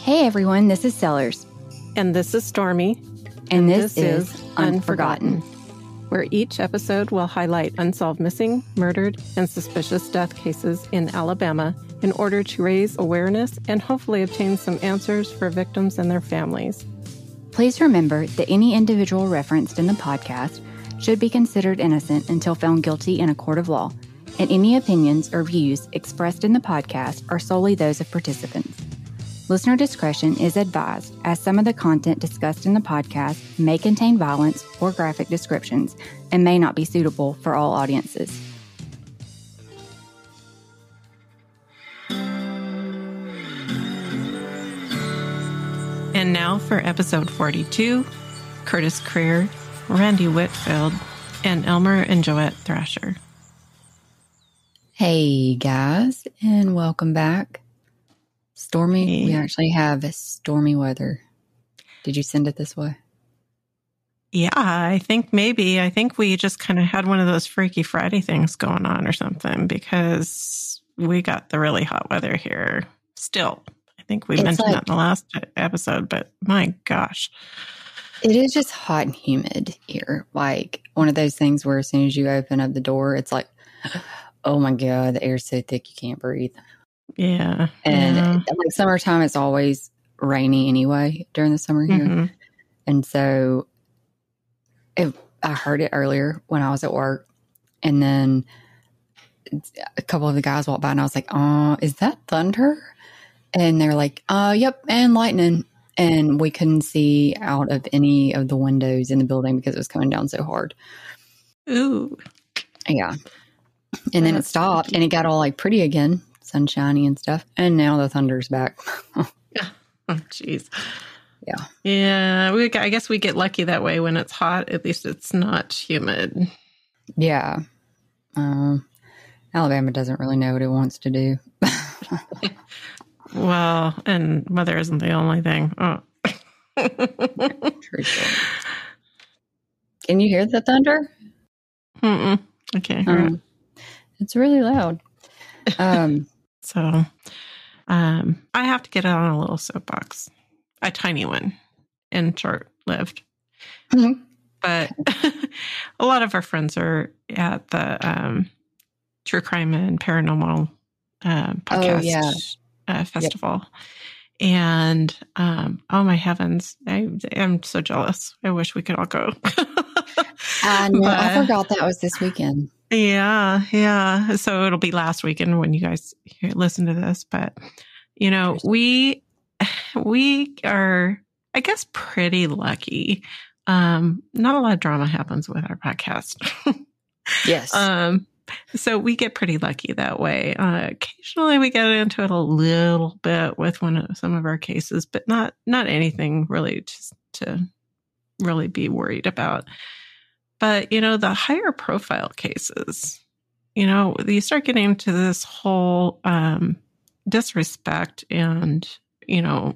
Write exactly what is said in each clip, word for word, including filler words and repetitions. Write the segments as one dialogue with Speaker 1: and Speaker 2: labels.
Speaker 1: Hey everyone, this is Sellers.
Speaker 2: And this is Stormy.
Speaker 1: And, and this, this is Unforgotten, Unforgotten,
Speaker 2: where each episode will highlight unsolved missing, murdered, and suspicious death cases in Alabama in order to raise awareness and hopefully obtain some answers for victims and their families.
Speaker 1: Please remember that any individual referenced in the podcast should be considered innocent until found guilty in a court of law, and any opinions or views expressed in the podcast are solely those of participants. Listener discretion is advised, as some of the content discussed in the podcast may contain violence or graphic descriptions and may not be suitable for all audiences.
Speaker 2: And now for episode forty-two, Curtis Creer, Randy Whitfield, and Elmer and Joette Thrasher.
Speaker 1: Hey guys, and welcome back. Stormy, hey. We actually have stormy weather. Did you send it this way?
Speaker 2: Yeah, I think maybe. I think we just kind of had one of those Freaky Friday things going on or something, because we got the really hot weather here still. I think we it's mentioned like, that in the last episode, but my gosh.
Speaker 1: It is just hot and humid here. Like one of those things where as soon as you open up the door, it's like, oh my God, the air's so thick you can't breathe.
Speaker 2: Yeah.
Speaker 1: And
Speaker 2: yeah.
Speaker 1: like summertime, it's always rainy anyway during the summer here. Mm-hmm. And so it, I heard it earlier when I was at work. And then a couple of the guys walked by and I was like, oh, is that thunder? And they're like, uh, yep, and lightning. And we couldn't see out of any of the windows in the building because it was coming down so hard.
Speaker 2: Ooh.
Speaker 1: Yeah. And then it stopped and it got all like pretty again. Sunshiny and stuff, and now the thunder's back.
Speaker 2: Yeah. Oh, jeez.
Speaker 1: Yeah.
Speaker 2: Yeah. We, I guess we get lucky that way when it's hot. At least it's not humid.
Speaker 1: Yeah. Um, Alabama doesn't really know what it wants to do.
Speaker 2: Well, and weather isn't the only thing. Oh.
Speaker 1: True. Can you hear the thunder?
Speaker 2: Mm-mm. I can't hear um, it.
Speaker 1: It's really loud. Um.
Speaker 2: So um, I have to get on a little soapbox, a tiny one and short-lived. Mm-hmm. But a lot of our friends are at the um, True Crime and Paranormal uh, podcast
Speaker 1: oh, yeah.
Speaker 2: uh, festival. Yep. And, um, oh my heavens, I am so jealous. I wish we could all go.
Speaker 1: I know. But, I forgot that was this weekend.
Speaker 2: Yeah, yeah. So it'll be last weekend when you guys hear, listen to this. But, you know, we we are, I guess, pretty lucky. Um, not a lot of drama happens with our podcast.
Speaker 1: Yes.
Speaker 2: Um, so we get pretty lucky that way. Uh, occasionally we get into it a little bit with one of some of our cases, but not not anything really to, to really be worried about. But, you know, the higher profile cases, you know, you start getting into this whole um, disrespect and, you know,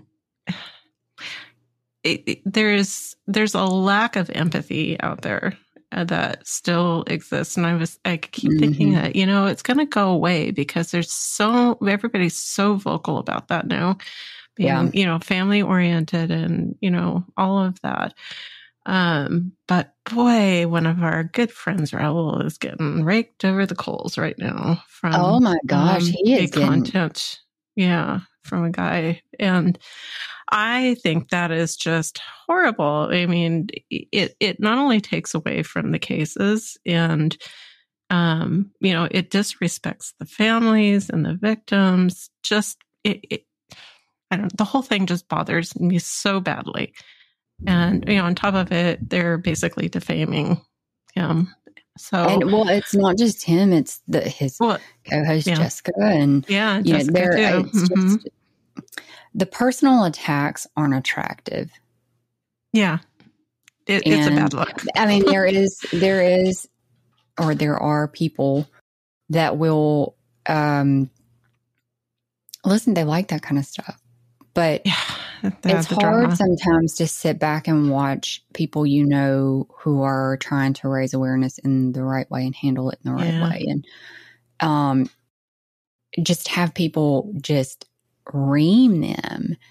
Speaker 2: it, it, there's there's a lack of empathy out there uh, that still exists. And I was I keep mm-hmm. thinking that, you know, it's going to go away because there's so everybody's so vocal about that now, being, yeah. you know, family oriented and, you know, all of that. Um, but boy, one of our good friends, Raul, is getting raked over the coals right now from,
Speaker 1: oh my gosh,
Speaker 2: um,
Speaker 1: he is getting...
Speaker 2: content. Yeah. From a guy. And I think that is just horrible. I mean, it, it not only takes away from the cases and, um, you know, it disrespects the families and the victims. Just, it, it I don't, the whole thing just bothers me so badly. And, you know, on top of it, they're basically defaming him. So,
Speaker 1: and well, it's not just him; it's the his well, co-host yeah. Jessica, and
Speaker 2: yeah, and Jessica know, too. It's mm-hmm.
Speaker 1: just, the personal attacks aren't attractive.
Speaker 2: Yeah, it, it's a bad look.
Speaker 1: I mean, there is, there is, or there are people that will um, listen. They like that kind of stuff, but. Yeah. It's hard drama. Sometimes to sit back and watch people you know who are trying to raise awareness in the right way and handle it in the right yeah. way. And um, just have people just ream them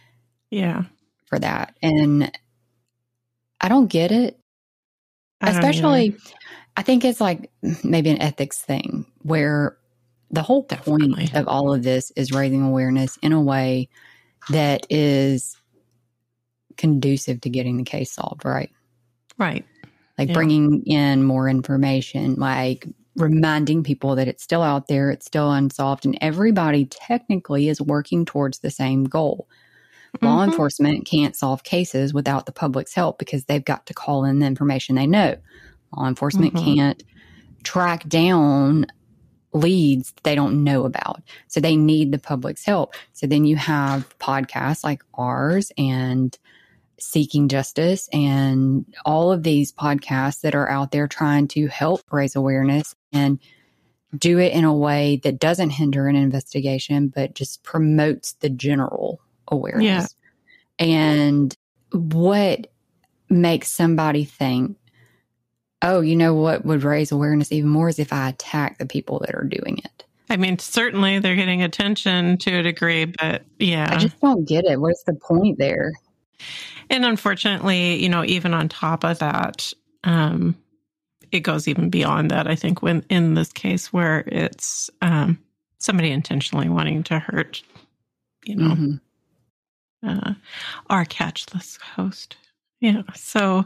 Speaker 2: Yeah.
Speaker 1: For that. And I don't get it.
Speaker 2: I don't
Speaker 1: Especially,
Speaker 2: either.
Speaker 1: I think it's like maybe an ethics thing where the whole
Speaker 2: Definitely.
Speaker 1: point of all of this is raising awareness in a way that is conducive to getting the case solved, right?
Speaker 2: Right.
Speaker 1: Like
Speaker 2: Yeah.
Speaker 1: bringing in more information, like reminding people that it's still out there, it's still unsolved, and everybody technically is working towards the same goal. Law
Speaker 2: Mhm.
Speaker 1: enforcement can't solve cases without the public's help because they've got to call in the information they know. Law enforcement
Speaker 2: Mhm.
Speaker 1: can't track down leads they don't know about. So they need the public's help. So then you have podcasts like ours and Seeking Justice and all of these podcasts that are out there trying to help raise awareness and do it in a way that doesn't hinder an investigation, but just promotes the general awareness. Yeah. And what makes somebody think, oh, you know what would raise awareness even more is if I attack the people that are doing it.
Speaker 2: I mean, certainly they're getting attention to a degree, but yeah.
Speaker 1: I just don't get it. What's the point there?
Speaker 2: And unfortunately, you know, even on top of that, um, it goes even beyond that. I think when in this case where it's um, somebody intentionally wanting to hurt, you know, mm-hmm. uh, our catchless host. Yeah. So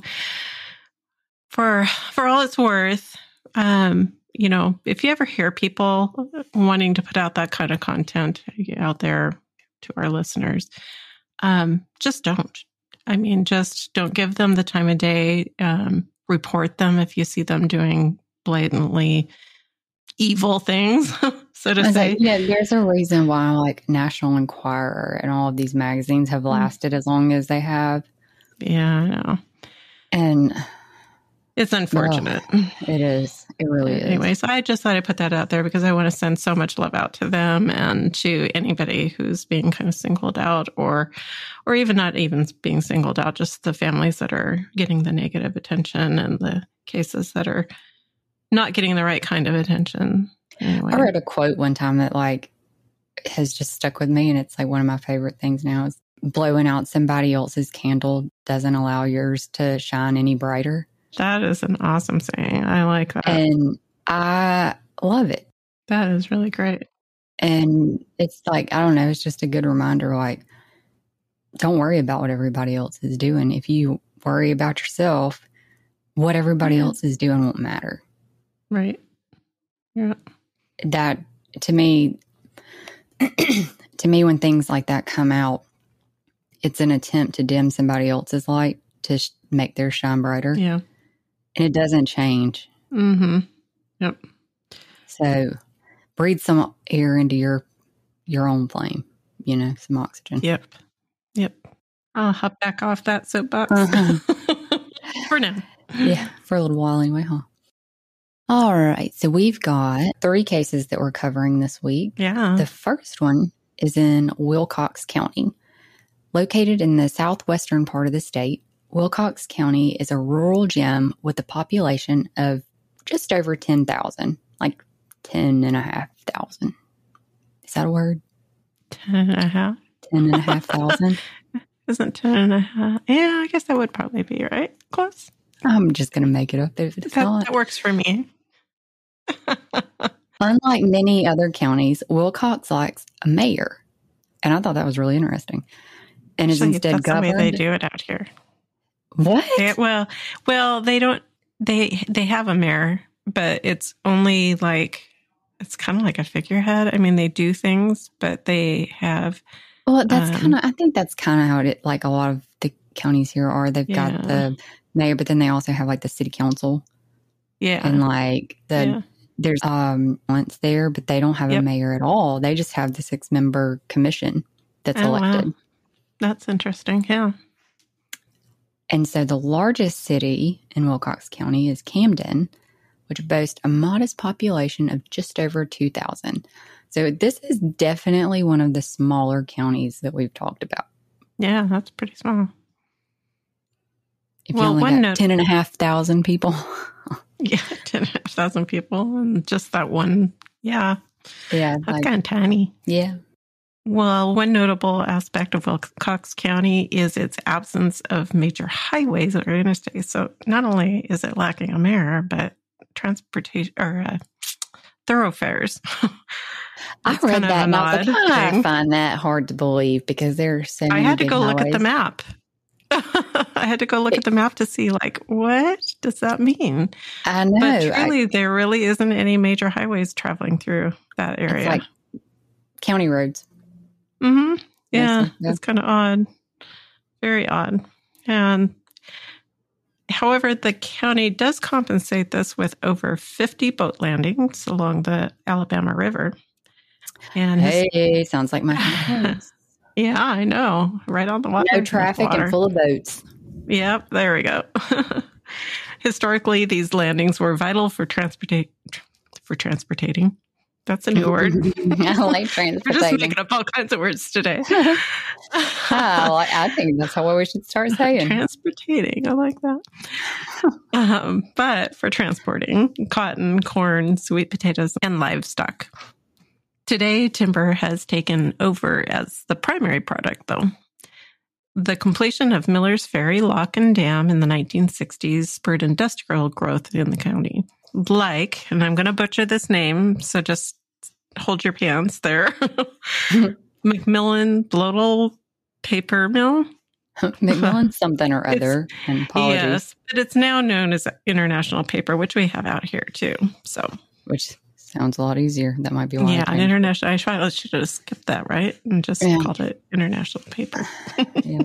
Speaker 2: for for all it's worth, um, you know, if you ever hear people wanting to put out that kind of content out there to our listeners, um, just don't. I mean, just don't give them the time of day. Um, report them if you see them doing blatantly evil things, so to
Speaker 1: I
Speaker 2: say.
Speaker 1: Like, yeah, there's a reason why like National Enquirer and all of these magazines have lasted mm. as long as they have.
Speaker 2: Yeah, I know.
Speaker 1: And
Speaker 2: it's unfortunate.
Speaker 1: Oh, it is. It really
Speaker 2: anyway,
Speaker 1: is.
Speaker 2: Anyway, so I just thought I'd put that out there because I want to send so much love out to them and to anybody who's being kind of singled out or or even not even being singled out, just the families that are getting the negative attention and the cases that are not getting the right kind of attention. Anyway.
Speaker 1: I read a quote one time that like has just stuck with me, and it's like one of my favorite things now is blowing out somebody else's candle doesn't allow yours to shine any brighter.
Speaker 2: That is an awesome saying. I like that.
Speaker 1: And I love it.
Speaker 2: That is really great.
Speaker 1: And it's like, I don't know, it's just a good reminder, like, don't worry about what everybody else is doing. If you worry about yourself, what everybody yeah. else is doing won't matter.
Speaker 2: Right. Yeah.
Speaker 1: That, to me, to me, when things like that come out, it's an attempt to dim somebody else's light to sh- make theirs shine brighter.
Speaker 2: Yeah.
Speaker 1: And it doesn't change.
Speaker 2: Mm-hmm. Yep.
Speaker 1: So breathe some air into your your own flame, you know, some oxygen.
Speaker 2: Yep. Yep. I'll hop back off that soapbox uh-huh. for now.
Speaker 1: Yeah, for a little while anyway, huh? All right. So we've got three cases that we're covering this week.
Speaker 2: Yeah.
Speaker 1: The first one is in Wilcox County. Located in the southwestern part of the state, Wilcox County is a rural gem with a population of just over ten thousand, like ten and a half thousand. Is that a word?
Speaker 2: Ten and a half?
Speaker 1: Ten and a half thousand.
Speaker 2: Isn't ten and a half? Yeah, I guess that would probably be right. Close.
Speaker 1: I'm just going to make it up if it's
Speaker 2: that,
Speaker 1: not.
Speaker 2: That works for me.
Speaker 1: Unlike many other counties, Wilcox lacks a mayor. And I thought that was really interesting. And is
Speaker 2: Actually,
Speaker 1: instead
Speaker 2: that's
Speaker 1: governed.
Speaker 2: the way they do it out here.
Speaker 1: What?
Speaker 2: They, well, well, they don't. They they have a mayor, but it's only like it's kind of like a figurehead. I mean, they do things, but they have.
Speaker 1: Well, that's
Speaker 2: um,
Speaker 1: kind of. I think that's kind of how it. Like a lot of the counties here are. They've
Speaker 2: yeah.
Speaker 1: got the mayor, but then they also have like the city council.
Speaker 2: Yeah,
Speaker 1: and like the
Speaker 2: yeah.
Speaker 1: there's um once there, but they don't have
Speaker 2: yep.
Speaker 1: a mayor at all. They just have the six member commission that's
Speaker 2: oh,
Speaker 1: elected.
Speaker 2: Wow. That's interesting. Yeah.
Speaker 1: And so the largest city in Wilcox County is Camden, which boasts a modest population of just over two thousand. So this is definitely one of the smaller counties that we've talked about.
Speaker 2: Yeah, that's pretty small.
Speaker 1: If well, you only one got note- ten and a half thousand people.
Speaker 2: Yeah, ten and a half thousand people. And just that one. Yeah.
Speaker 1: Yeah.
Speaker 2: That's like, kind of tiny.
Speaker 1: Yeah.
Speaker 2: Well, one notable aspect of Wilcox County is its absence of major highways or interstates. So not only is it lacking a mayor, but transportation or uh, thoroughfares.
Speaker 1: I read
Speaker 2: kind of
Speaker 1: that and I was like, I
Speaker 2: thing.
Speaker 1: find that hard to believe because there are so many
Speaker 2: I had to
Speaker 1: big
Speaker 2: go
Speaker 1: highways.
Speaker 2: look at the map. I had to go look
Speaker 1: It-
Speaker 2: at the map to see, like, what does that mean?
Speaker 1: I know.
Speaker 2: But
Speaker 1: I-
Speaker 2: truly, there really isn't any major highways traveling through that area.
Speaker 1: it's like county roads.
Speaker 2: Mm-hmm. Yeah,
Speaker 1: Yes, yeah.
Speaker 2: it's kind of odd. Very odd. And however, the county does compensate this with over fifty boat landings along the Alabama River. And his-
Speaker 1: Hey, sounds like my house.
Speaker 2: yeah, I know. Right on the water.
Speaker 1: No traffic
Speaker 2: water.
Speaker 1: and full of boats.
Speaker 2: Yep, there we go. Historically, these landings were vital for transporta- for transportating. That's a new word.
Speaker 1: I like
Speaker 2: We're
Speaker 1: transportation.
Speaker 2: just making up all kinds of words today.
Speaker 1: I, like, I think that's how we should start saying.
Speaker 2: Transportating. I like that. um, but for transporting cotton, corn, sweet potatoes, and livestock. Today, timber has taken over as the primary product, though. The completion of Miller's Ferry Lock and Dam in the nineteen sixties spurred industrial growth in the county. Like, and I'm going to butcher this name, so just hold your pants there. McMillan Bloedel Paper Mill.
Speaker 1: McMillan something or other. And apologies.
Speaker 2: Yes, but it's now known as International Paper, which we have out here too. So,
Speaker 1: which sounds a lot easier. That might be why.
Speaker 2: yeah,
Speaker 1: I
Speaker 2: an
Speaker 1: changed.
Speaker 2: international. I should, I should have skipped that, right? And just
Speaker 1: Yeah.
Speaker 2: called it International Paper.
Speaker 1: Yeah.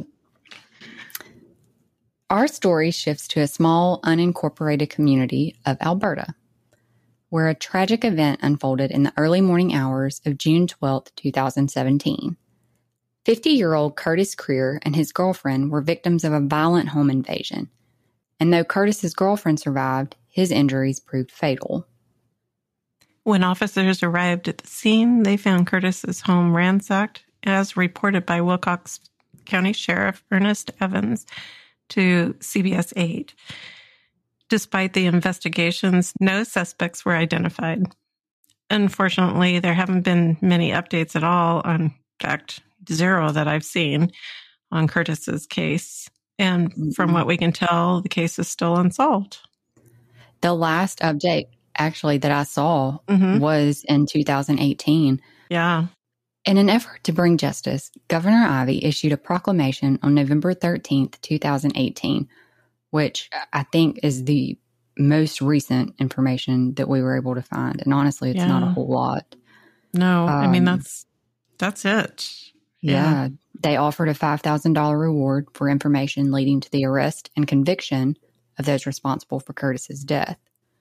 Speaker 1: Our story shifts to a small, unincorporated community of Alberta, where a tragic event unfolded in the early morning hours of June twelfth, twenty seventeen. fifty-year-old Curtis Creer and his girlfriend were victims of a violent home invasion, and though Curtis's girlfriend survived, his injuries proved fatal.
Speaker 2: When officers arrived at the scene, they found Curtis's home ransacked, as reported by Wilcox County Sheriff Ernest Evans to C B S eight. Despite the investigations, no suspects were identified. Unfortunately, there haven't been many updates at all, on, in fact, zero that I've seen on Curtis's case. And mm-hmm. from what we can tell, the case is still unsolved.
Speaker 1: The last update, actually, that I saw mm-hmm. was in two thousand eighteen.
Speaker 2: Yeah.
Speaker 1: In an effort to bring justice, Governor Ivey issued a proclamation on November thirteenth, twenty eighteen, which I think is the most recent information that we were able to find. And honestly, it's yeah. not a whole lot.
Speaker 2: No, um, I mean, that's that's it.
Speaker 1: Yeah. yeah. They offered a five thousand dollars reward for information leading to the arrest and conviction of those responsible for Curtis's death.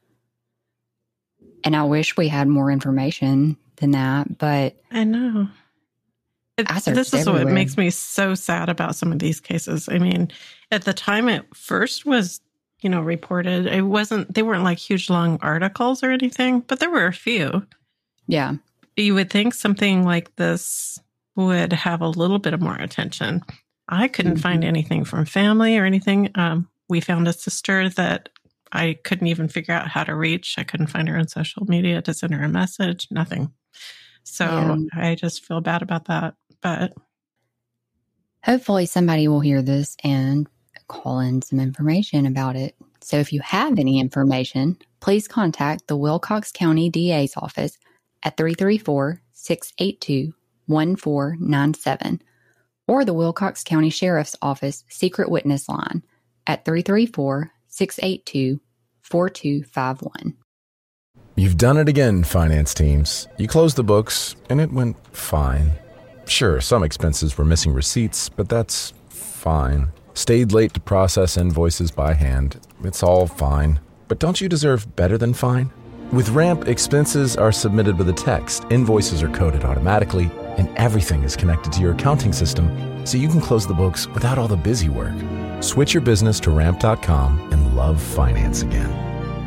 Speaker 1: And I wish we had more information than that, but
Speaker 2: I know. It,
Speaker 1: I
Speaker 2: this is
Speaker 1: everywhere.
Speaker 2: What makes me so sad about some of these cases. I mean, at the time it first was, you know, reported, it wasn't, they weren't like huge long articles or anything, but there were a few.
Speaker 1: Yeah.
Speaker 2: You would think something like this would have a little bit of more attention. I couldn't mm-hmm. find anything from family or anything. Um, we found a sister that I couldn't even figure out how to reach. I couldn't find her on social media to send her a message, nothing. So yeah. I just feel bad about that. But
Speaker 1: hopefully somebody will hear this and call in some information about it. So if you have any information, please contact the Wilcox County D A's office at three three four, six eight two, one four nine seven or the Wilcox County Sheriff's Office Secret Witness Line at three three four, six eight two, four two five one.
Speaker 3: You've done it again, finance teams. You closed the books, and it went fine. Sure, some expenses were missing receipts, but that's fine. Stayed late to process invoices by hand. It's all fine. But don't you deserve better than fine? With Ramp, expenses are submitted with a text, invoices are coded automatically, and everything is connected to your accounting system, so you can close the books without all the busy work. Switch your business to ramp dot com and love finance again.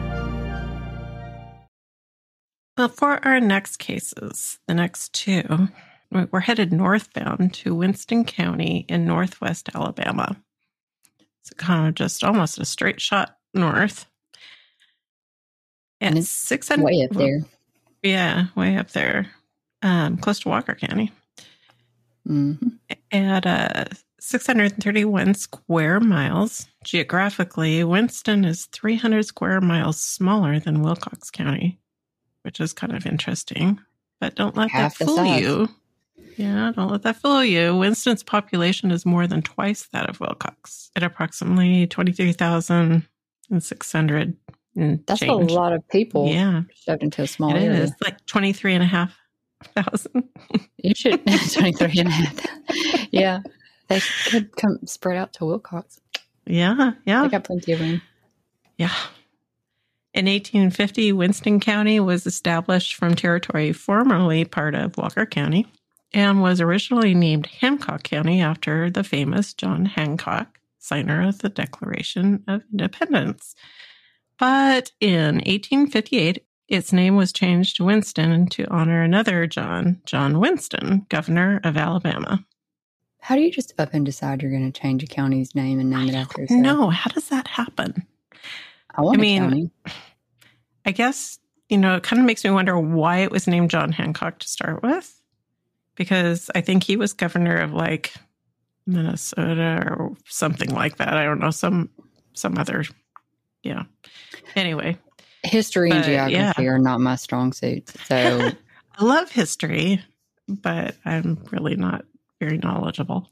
Speaker 2: Well, for our next cases, the next two, we're headed northbound to Winston County in northwest Alabama. It's kind of just almost a straight shot north.
Speaker 1: And it's six hundred way up there.
Speaker 2: Yeah, way up there, um, close to Walker County.
Speaker 1: Mm-hmm.
Speaker 2: At uh, six hundred thirty-one square miles, geographically, Winston is three hundred square miles smaller than Wilcox County, which is kind of interesting. But don't let
Speaker 1: Half
Speaker 2: that
Speaker 1: the
Speaker 2: fool
Speaker 1: size.
Speaker 2: you. Yeah, don't let that fool you. Winston's population is more than twice that of Wilcox at approximately twenty-three thousand six hundred.
Speaker 1: That's
Speaker 2: change.
Speaker 1: a lot of people
Speaker 2: Yeah,
Speaker 1: shoved into a small
Speaker 2: it
Speaker 1: area.
Speaker 2: is like twenty-three and a half thousand.
Speaker 1: You should twenty-three and a half. Yeah, they could come spread out to Wilcox.
Speaker 2: Yeah, yeah.
Speaker 1: They got plenty of room.
Speaker 2: Yeah. In eighteen fifty, Winston County was established from territory formerly part of Walker County and was originally named Hancock County after the famous John Hancock, signer of the Declaration of Independence. But in eighteen fifty-eight, its name was changed to Winston to honor another John, John Winston, governor of Alabama.
Speaker 1: How do you just up and decide you're going to change a county's name and name it after yourself?
Speaker 2: No, how does that happen?
Speaker 1: I want
Speaker 2: I
Speaker 1: a
Speaker 2: mean,
Speaker 1: county.
Speaker 2: I guess, you know, it kind of makes me wonder why it was named John Hancock to start with. Because I think he was governor of like Minnesota or something like that. I don't know, some some other, yeah. Anyway.
Speaker 1: History and
Speaker 2: but,
Speaker 1: geography
Speaker 2: yeah.
Speaker 1: are not my strong suits. So
Speaker 2: I love history, but I'm really not very knowledgeable.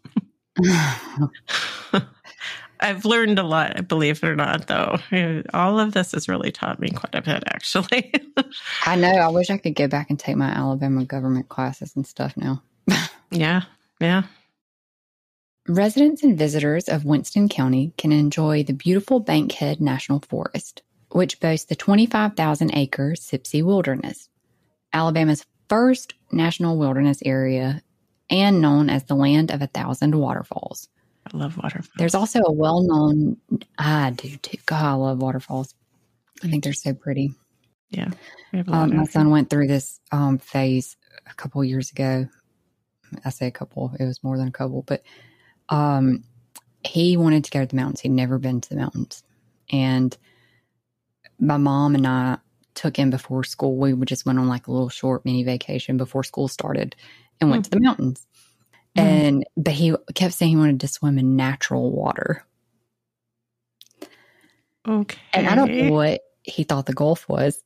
Speaker 2: I've learned a lot, believe it or not, though. All of this has really taught me quite a bit, actually.
Speaker 1: I know. I wish I could go back and take my Alabama government classes and stuff now.
Speaker 2: Yeah, yeah.
Speaker 1: Residents and visitors of Winston County can enjoy the beautiful Bankhead National Forest, which boasts the twenty-five thousand acre Sipsey Wilderness, Alabama's first national wilderness area and known as the land of a thousand waterfalls.
Speaker 2: I love waterfalls.
Speaker 1: There's also a well-known, I do too. God, I love waterfalls. I think they're so pretty.
Speaker 2: Yeah. We have a lot
Speaker 1: Um, my
Speaker 2: of
Speaker 1: son went through this um, phase a couple years ago. I say a couple, it was more than a couple, but um, he wanted to go to the mountains. He'd never been to the mountains. And my mom and I took him before school. We just went on like a little short mini vacation before school started and went
Speaker 2: Mm.
Speaker 1: to the mountains.
Speaker 2: Mm.
Speaker 1: And, but he kept saying he wanted to swim in natural water.
Speaker 2: Okay.
Speaker 1: And I don't know what he thought the Gulf was.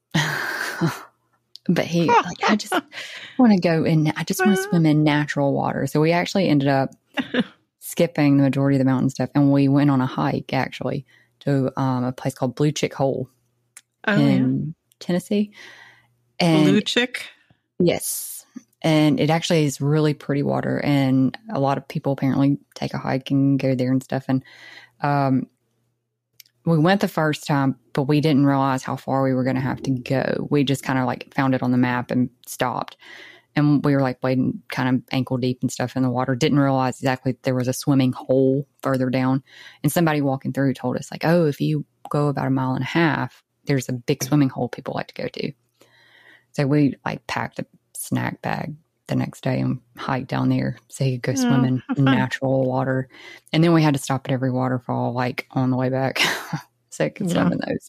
Speaker 1: But he, like, I just want to go in, I just want to swim in natural water. So we actually ended up skipping the majority of the mountain stuff. And we went on a hike, actually, to um, a place called Blue Chick Hole
Speaker 2: Oh,
Speaker 1: in
Speaker 2: yeah.
Speaker 1: Tennessee. And
Speaker 2: Blue Chick?
Speaker 1: yes. And it actually is really pretty water. And a lot of people apparently take a hike and go there and stuff. And um, we went the first time, but we didn't realize how far we were going to have to go. We just kind of like found it on the map and stopped. And we were like wading kind of ankle deep and stuff in the water. Didn't realize exactly there was a swimming hole further down. And somebody walking through told us like, oh, if you go about a mile and a half, there's a big swimming hole people like to go to. So we like packed a snack bag the next day and hiked down there so you could go
Speaker 2: Oh,
Speaker 1: swim in
Speaker 2: how fun.
Speaker 1: natural water. And then we had to stop at every waterfall like on the way back so you could swim
Speaker 2: Yeah.
Speaker 1: in those.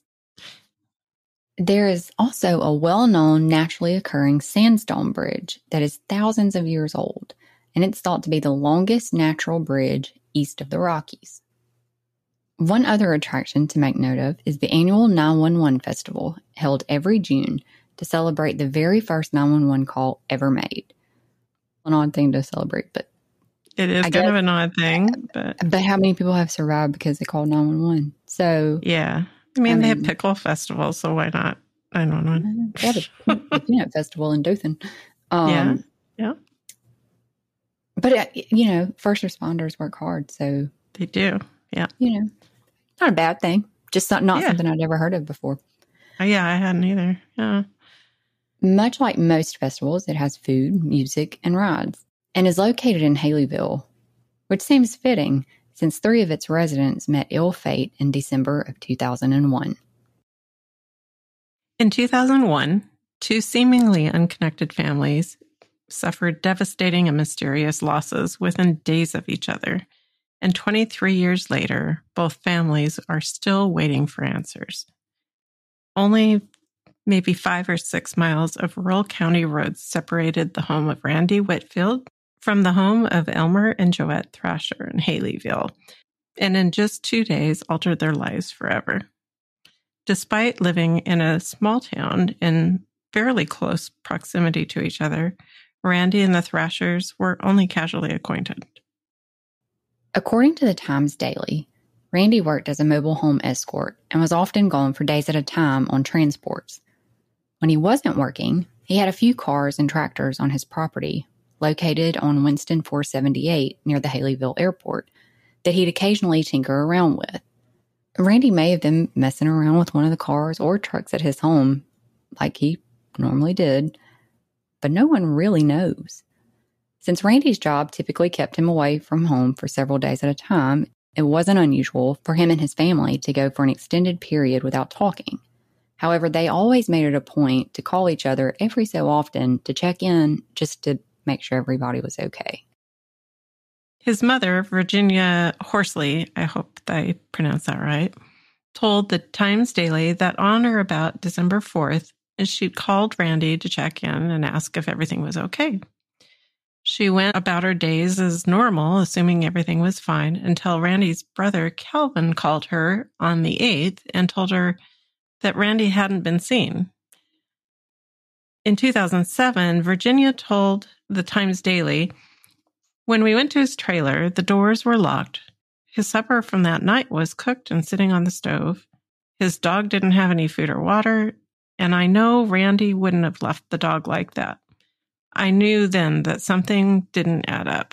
Speaker 1: There is also a well-known naturally occurring sandstone bridge that is thousands of years old, and it's thought to be the longest natural bridge east of the Rockies. One other attraction to make note of is the annual nine one one festival held every June to celebrate the very first nine one one call ever made. An odd thing to celebrate, but
Speaker 2: It is
Speaker 1: I
Speaker 2: kind
Speaker 1: guess-
Speaker 2: of an odd thing, but
Speaker 1: but how many people have survived because they called nine one one? So
Speaker 2: yeah. I mean,
Speaker 1: I
Speaker 2: they have
Speaker 1: mean-
Speaker 2: pickle festivals, so why not? I don't know.
Speaker 1: they have a, a peanut festival in Dothan. Um,
Speaker 2: Yeah, yeah.
Speaker 1: But, uh, you know, first responders work hard. So,
Speaker 2: They do. Yeah.
Speaker 1: you know, not a bad thing. Just not, not
Speaker 2: Yeah.
Speaker 1: something I'd ever heard of before.
Speaker 2: Oh, yeah, I hadn't either. Yeah.
Speaker 1: Much like most festivals, it has food, music, and rides, and is located in Haleyville, which seems fitting since three of its residents met ill fate in December of two thousand one.
Speaker 2: In two thousand one, two seemingly unconnected families suffered devastating and mysterious losses within days of each other. And twenty-three years later, both families are still waiting for answers. Only maybe five or six miles of rural county roads separated the home of Randy Whitfield from the home of Elmer and Joette Thrasher in Haleyville, and in just two days altered their lives forever. Despite living in a small town in fairly close proximity to each other, Randy and the Thrashers were only casually acquainted.
Speaker 1: According to the Times Daily, Randy worked as a mobile home escort and was often gone for days at a time on transports. When he wasn't working, he had a few cars and tractors on his property, located on Winston four seventy-eight near the Haleyville Airport, that he'd occasionally tinker around with. Randy may have been messing around with one of the cars or trucks at his home, like he normally did, but no one really knows. Since Randy's job typically kept him away from home for several days at a time, it wasn't unusual for him and his family to go for an extended period without talking. However, they always made it a point to call each other every so often to check in just to make sure everybody was okay.
Speaker 2: His mother, Virginia Horsley, I hope I pronounced that right, told the Times Daily that on or about December fourth, she'd called Randy to check in and ask if everything was okay. She went about her days as normal, assuming everything was fine, until Randy's brother, Calvin, called her on the eighth and told her that Randy hadn't been seen. In two thousand seven, Virginia told the Times Daily, "When we went to his trailer, the doors were locked. His supper from that night was cooked and sitting on the stove. His dog didn't have any food or water, and I know Randy wouldn't have left the dog like that. I knew then that something didn't add up."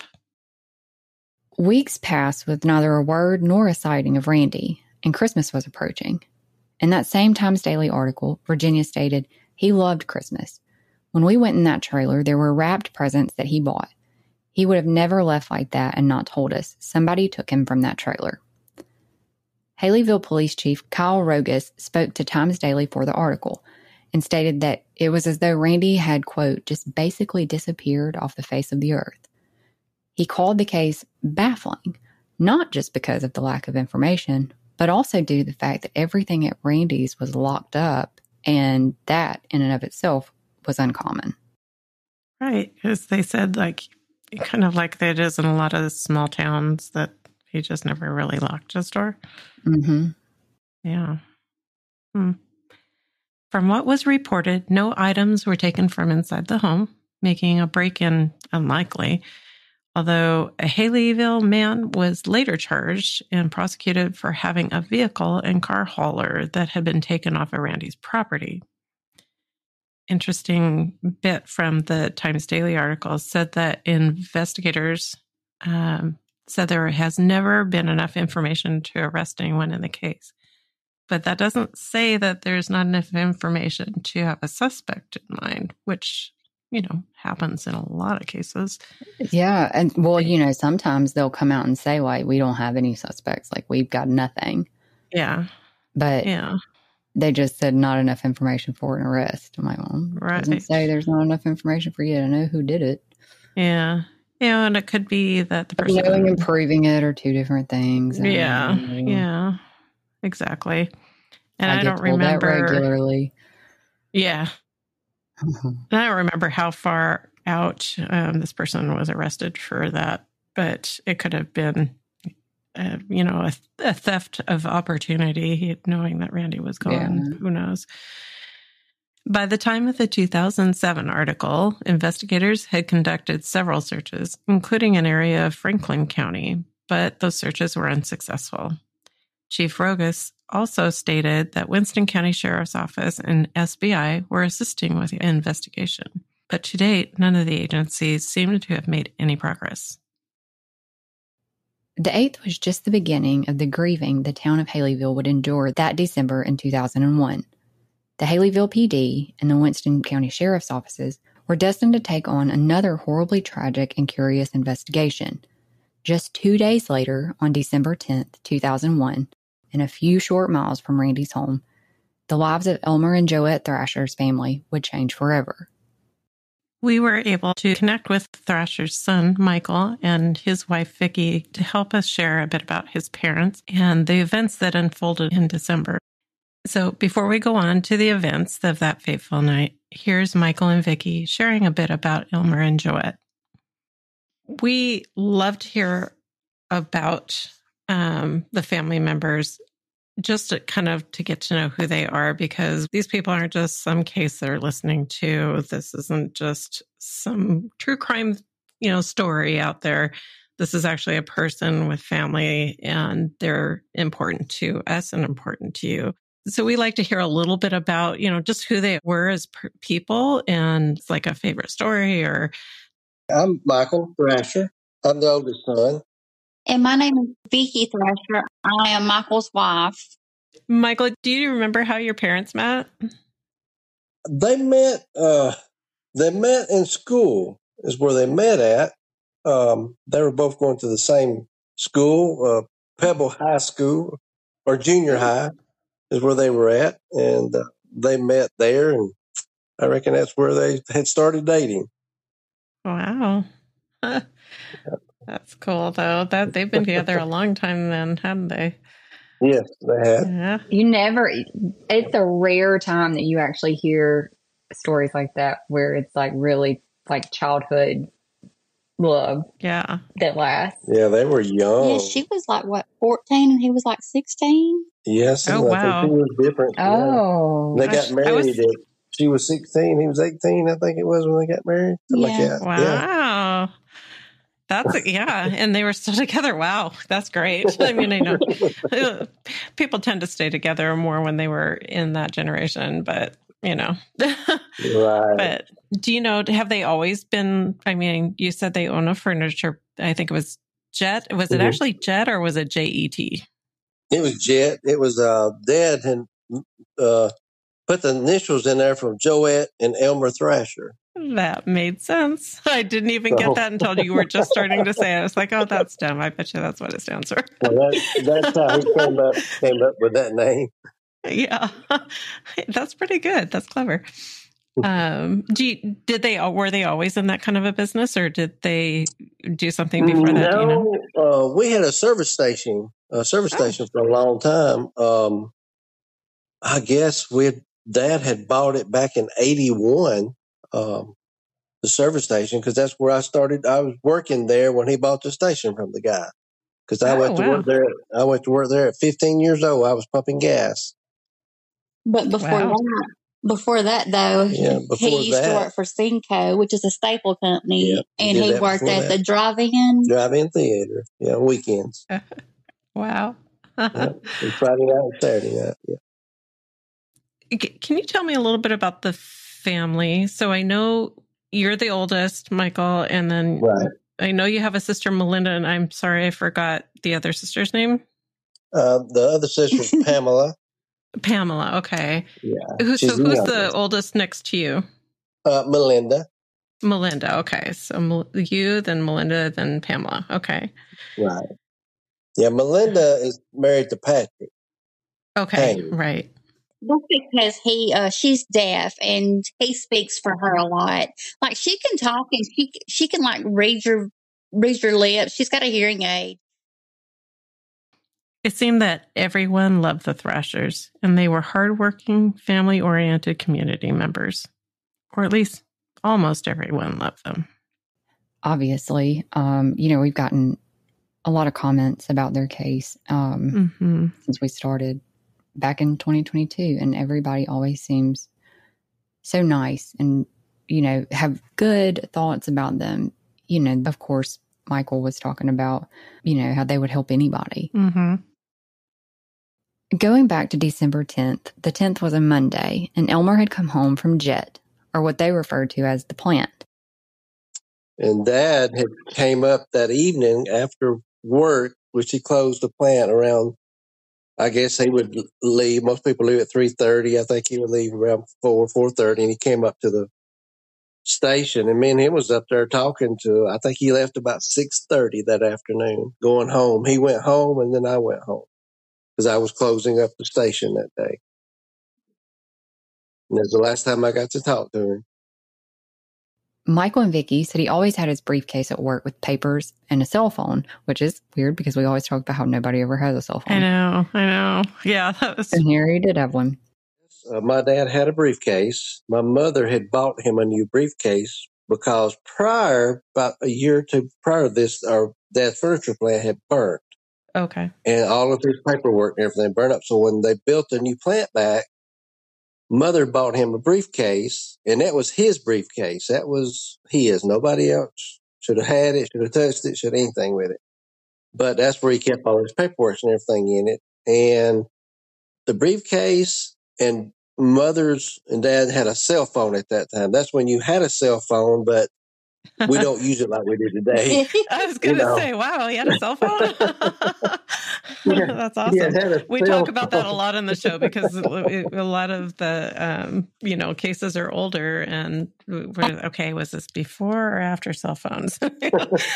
Speaker 1: Weeks passed with neither a word nor a sighting of Randy, and Christmas was approaching. In that same Times Daily article, Virginia stated, "He loved Christmas. When we went in that trailer, there were wrapped presents that he bought. He would have never left like that and not told us. Somebody took him from that trailer." Haleyville Police Chief Kyle Rogas spoke to Times Daily for the article and stated that it was as though Randy had, quote, just basically disappeared off the face of the earth. He called the case baffling, not just because of the lack of information, but also due to the fact that everything at Randy's was locked up, and that in and of itself was uncommon.
Speaker 2: Right, because they said, like, kind of like it is in a lot of small towns, that he just never really locked his door.
Speaker 1: Mm-hmm.
Speaker 2: Yeah. Hmm. From what was reported, no items were taken from inside the home, making a break-in unlikely, although a Haleyville man was later charged and prosecuted for having a vehicle and car hauler that had been taken off of Randy's property. Interesting bit from the Times Daily article said that investigators um, said there has never been enough information to arrest anyone in the case. But that doesn't say that there's not enough information to have a suspect in mind, which, you know, happens in a lot of cases.
Speaker 1: Yeah. And well, you know, sometimes they'll come out and say, like, we don't have any suspects, like we've got nothing.
Speaker 2: Yeah.
Speaker 1: But
Speaker 2: yeah.
Speaker 1: They just said not enough information for an arrest. I'm like, well, it
Speaker 2: right.
Speaker 1: doesn't say there's not enough information for you to know who did it.
Speaker 2: Yeah. Yeah, and it could be that the person...
Speaker 1: Knowing and proving it are two different things.
Speaker 2: Yeah,
Speaker 1: um,
Speaker 2: yeah, exactly. And
Speaker 1: I,
Speaker 2: I,
Speaker 1: get
Speaker 2: don't
Speaker 1: told
Speaker 2: remember...
Speaker 1: that regularly.
Speaker 2: Yeah. And I don't remember how far out um, this person was arrested for that, but it could have been, uh, you know, a, a theft of opportunity, knowing that Randy was gone. Yeah. Who knows? By the time of the two thousand seven article, investigators had conducted several searches, including an area of Franklin County, but those searches were unsuccessful. Chief Rogas also stated that Winston County Sheriff's Office and S B I were assisting with the investigation, but to date, none of the agencies seemed to have made any progress.
Speaker 1: The eighth was just the beginning of the grieving the town of Haleyville would endure that December in two thousand one. The Haleyville P D and the Winston County Sheriff's Offices were destined to take on another horribly tragic and curious investigation. Just two days later, on December tenth, two thousand one, and a few short miles from Randy's home, the lives of Elmer and Joette Thrasher's family would change forever.
Speaker 2: We were able to connect with Thrasher's son, Michael, and his wife, Vicki, to help us share a bit about his parents and the events that unfolded in December. So before we go on to the events of that fateful night, here's Michael and Vicki sharing a bit about Elmer and Joette. We love to hear about um, the family members, just to kind of to get to know who they are, because these people aren't just some case they're listening to. This isn't just some true crime, you know, story out there. This is actually a person with family, and they're important to us and important to you. So we like to hear a little bit about, you know, just who they were as per- people, and it's like a favorite story. Or
Speaker 4: I'm Michael Thrasher. I'm the oldest son.
Speaker 5: And my name is Vicki Thrasher. I am Michael's wife.
Speaker 2: Michael, do you remember how your parents met?
Speaker 4: They met. Uh, they met in school. Is where they met at. Um, they were both going to the same school, uh, Pebble High School, or junior high, is where they were at, and uh, they met there, and I reckon that's where they had started dating.
Speaker 2: Wow. That's cool, though. That they've been together a long time then, haven't they?
Speaker 4: Yes, they had.
Speaker 2: Yeah.
Speaker 1: You never, it's a rare time that you actually hear stories like that where it's like really like childhood love
Speaker 2: Yeah.
Speaker 1: that lasts.
Speaker 4: Yeah, they were young.
Speaker 5: Yeah, she was like, what, fourteen and he was like sixteen?
Speaker 4: Yes.
Speaker 2: Oh,
Speaker 4: I
Speaker 2: wow.
Speaker 4: think he was different.
Speaker 1: Oh.
Speaker 4: Yeah. They got
Speaker 2: I
Speaker 4: married
Speaker 2: was-
Speaker 4: at, she was sixteen, he was eighteen, I think it was, when they got married. Something
Speaker 5: Yeah.
Speaker 4: like that.
Speaker 2: Wow.
Speaker 4: Yeah.
Speaker 2: That's, yeah. And they were still together. Wow. That's great. I mean, I know people tend to stay together more when they were in that generation, but, you know.
Speaker 4: Right.
Speaker 2: But do you know, have they always been, I mean, you said they own a furniture, I think it was Jet. Was it
Speaker 4: Mhm.
Speaker 2: actually Jet or was it J E T?
Speaker 4: It was Jet. It was, uh, Dad had uh, put the initials in there from Joette and Elmer Thrasher.
Speaker 2: That made sense. I didn't even get that until you were just starting to say it. I was like, oh, that's dumb. I bet you that's what it stands for.
Speaker 4: Well, that, that's how he came up, came up with that name.
Speaker 2: Yeah. That's pretty good. That's clever. Um, do you, did they, were they always in that kind of a business, or did they do something before that?
Speaker 4: No,
Speaker 2: Do you know?
Speaker 4: uh, we had a service station, a service
Speaker 2: Oh.
Speaker 4: station for a long time. Um, I guess we had, Dad had bought it back in eighty-one, um, the service station, because that's where I started. I was working there when he bought the station from the guy. Because I
Speaker 2: Oh,
Speaker 4: went to
Speaker 2: wow.
Speaker 4: work there. I went to work there at fifteen years old. I was pumping gas.
Speaker 5: But before
Speaker 2: Wow.
Speaker 5: that, before that though,
Speaker 4: Yeah,
Speaker 5: he
Speaker 4: before
Speaker 5: used
Speaker 4: that.
Speaker 5: to work for Cinco, which is a staple company,
Speaker 4: Yeah, he
Speaker 5: and
Speaker 4: did
Speaker 5: he
Speaker 4: that
Speaker 5: worked
Speaker 4: before
Speaker 5: at
Speaker 4: that.
Speaker 5: the drive-in.
Speaker 4: Drive-in theater. Yeah, weekends.
Speaker 2: Wow.
Speaker 4: Yeah, and Friday night and Saturday night. Yeah.
Speaker 2: Can you tell me a little bit about the family? So I know you're the oldest, Michael, and then
Speaker 4: Right.
Speaker 2: I know you have a sister, Melinda, and I'm sorry I forgot the other sister's name.
Speaker 4: Uh, the other sister's Pamela.
Speaker 2: Pamela. Okay.
Speaker 4: Yeah.
Speaker 2: Who,
Speaker 4: she's
Speaker 2: so who's the
Speaker 4: youngest.
Speaker 2: oldest next to you?
Speaker 4: Uh, Melinda.
Speaker 2: Melinda. Okay. So Mel- you, then Melinda, then Pamela. Okay.
Speaker 4: Right. Yeah, Melinda is married to Patrick.
Speaker 2: Okay.
Speaker 4: Hey.
Speaker 2: Right.
Speaker 5: That's because he, uh, she's deaf and he speaks for her a lot. Like she can talk and she she can like read your read your lips. She's got a hearing aid.
Speaker 2: It seemed that everyone loved the Thrashers, and they were hardworking, family-oriented community members. Or at least almost everyone loved them.
Speaker 1: Obviously, um, you know, we've gotten a lot of comments about their case um,
Speaker 2: Mm-hmm.
Speaker 1: since we started back in twenty twenty-two, and everybody always seems so nice and, you know, have good thoughts about them. You know, of course, Michael was talking about, you know, how they would help anybody.
Speaker 2: Mm-hmm.
Speaker 1: Going back to December tenth, the tenth was a Monday, and Elmer had come home from Jet, or what they referred to as the plant.
Speaker 4: And Dad had came up that evening after work, which he closed the plant around, I guess he would leave. Most people leave at three thirty. I think he would leave around four, four thirty, and he came up to the station, and me and him was up there talking to, I think he left about six thirty that afternoon, going home. He went home, and then I went home, because I was closing up the station that day. And that's the last time I got to talk to him.
Speaker 1: Michael and Vicki said he always had his briefcase at work with papers and a cell phone, which is weird because we always talk about how nobody ever has a cell phone.
Speaker 2: I know. I know. Yeah. That was,
Speaker 1: And here he did have one.
Speaker 4: Uh, my dad had a briefcase. My mother had bought him a new briefcase because prior, about a year or two prior to this, our dad's furniture plant had burnt.
Speaker 2: Okay.
Speaker 4: And all of his paperwork and everything burned up. So when they built the new plant back, Mother bought him a briefcase, and that was his briefcase. That was his. Nobody else should have had it, should have touched it, should have anything with it. But that's where he kept all his paperwork and everything in it. And the briefcase and Mother's and Dad had a cell phone at that time. That's when you had a cell phone, but we don't use it like we do today.
Speaker 2: I was going to
Speaker 4: You know.
Speaker 2: say, wow, he had a cell phone?
Speaker 4: Yeah,
Speaker 2: That's
Speaker 4: he
Speaker 2: awesome.
Speaker 4: had a
Speaker 2: We
Speaker 4: cell
Speaker 2: talk about that a
Speaker 4: phone.
Speaker 2: lot in the show because a lot of the, um, you know, cases are older and we're, okay, was this before or after cell phones?
Speaker 4: This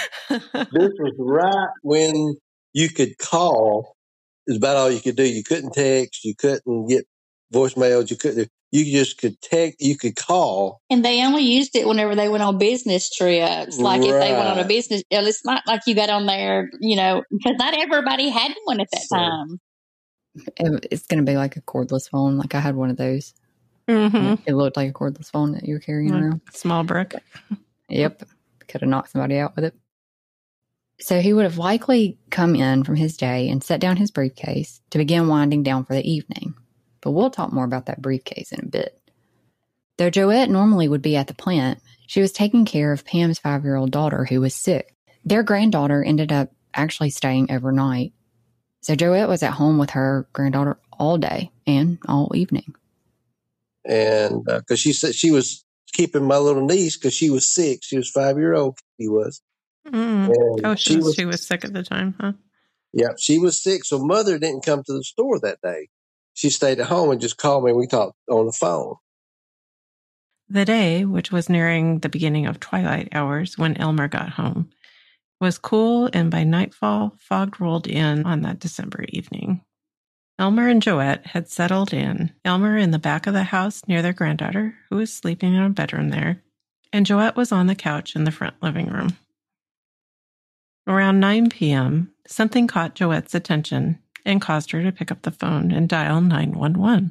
Speaker 4: was right when you could call. It was about all you could do. You couldn't text. You couldn't get voicemails. You couldn't. You just could text. You could call.
Speaker 5: And they only used it whenever they went on business trips. Like if they went on a
Speaker 4: Right.
Speaker 5: business, it's not like you got on there, you know, because not everybody had one at that
Speaker 4: So-
Speaker 5: time.
Speaker 1: It- it's going to be like a cordless phone. Like I had one of those.
Speaker 2: Mm-hmm.
Speaker 1: It looked like a cordless phone that you were carrying
Speaker 2: Like
Speaker 1: around.
Speaker 2: small brick.
Speaker 1: Yep. Could have knocked somebody out with it. So he would have likely come in from his day and set down his briefcase to begin winding down for the evening. But we'll talk more about that briefcase in a bit. Though Joette normally would be at the plant, she was taking care of Pam's five-year-old daughter who was sick. Their granddaughter ended up actually staying overnight. So Joette was at home with her granddaughter all day and all evening.
Speaker 4: And because uh, she said she was keeping my little niece because she was sick. She was five year old. He was.
Speaker 2: Mm.
Speaker 4: And
Speaker 2: Oh, she, was, she was sick at the time, huh?
Speaker 4: Yeah, she was sick. So Mother didn't come to the store that day. She stayed at home and just called me. And we talked on the phone.
Speaker 2: The day, which was nearing the beginning of twilight hours when Elmer got home, was cool, and by nightfall, fog rolled in on that December evening. Elmer and Joette had settled in, Elmer in the back of the house near their granddaughter, who was sleeping in a bedroom there, and Joette was on the couch in the front living room. Around nine p.m., something caught Joette's attention and caused her to pick up the phone and dial nine one one.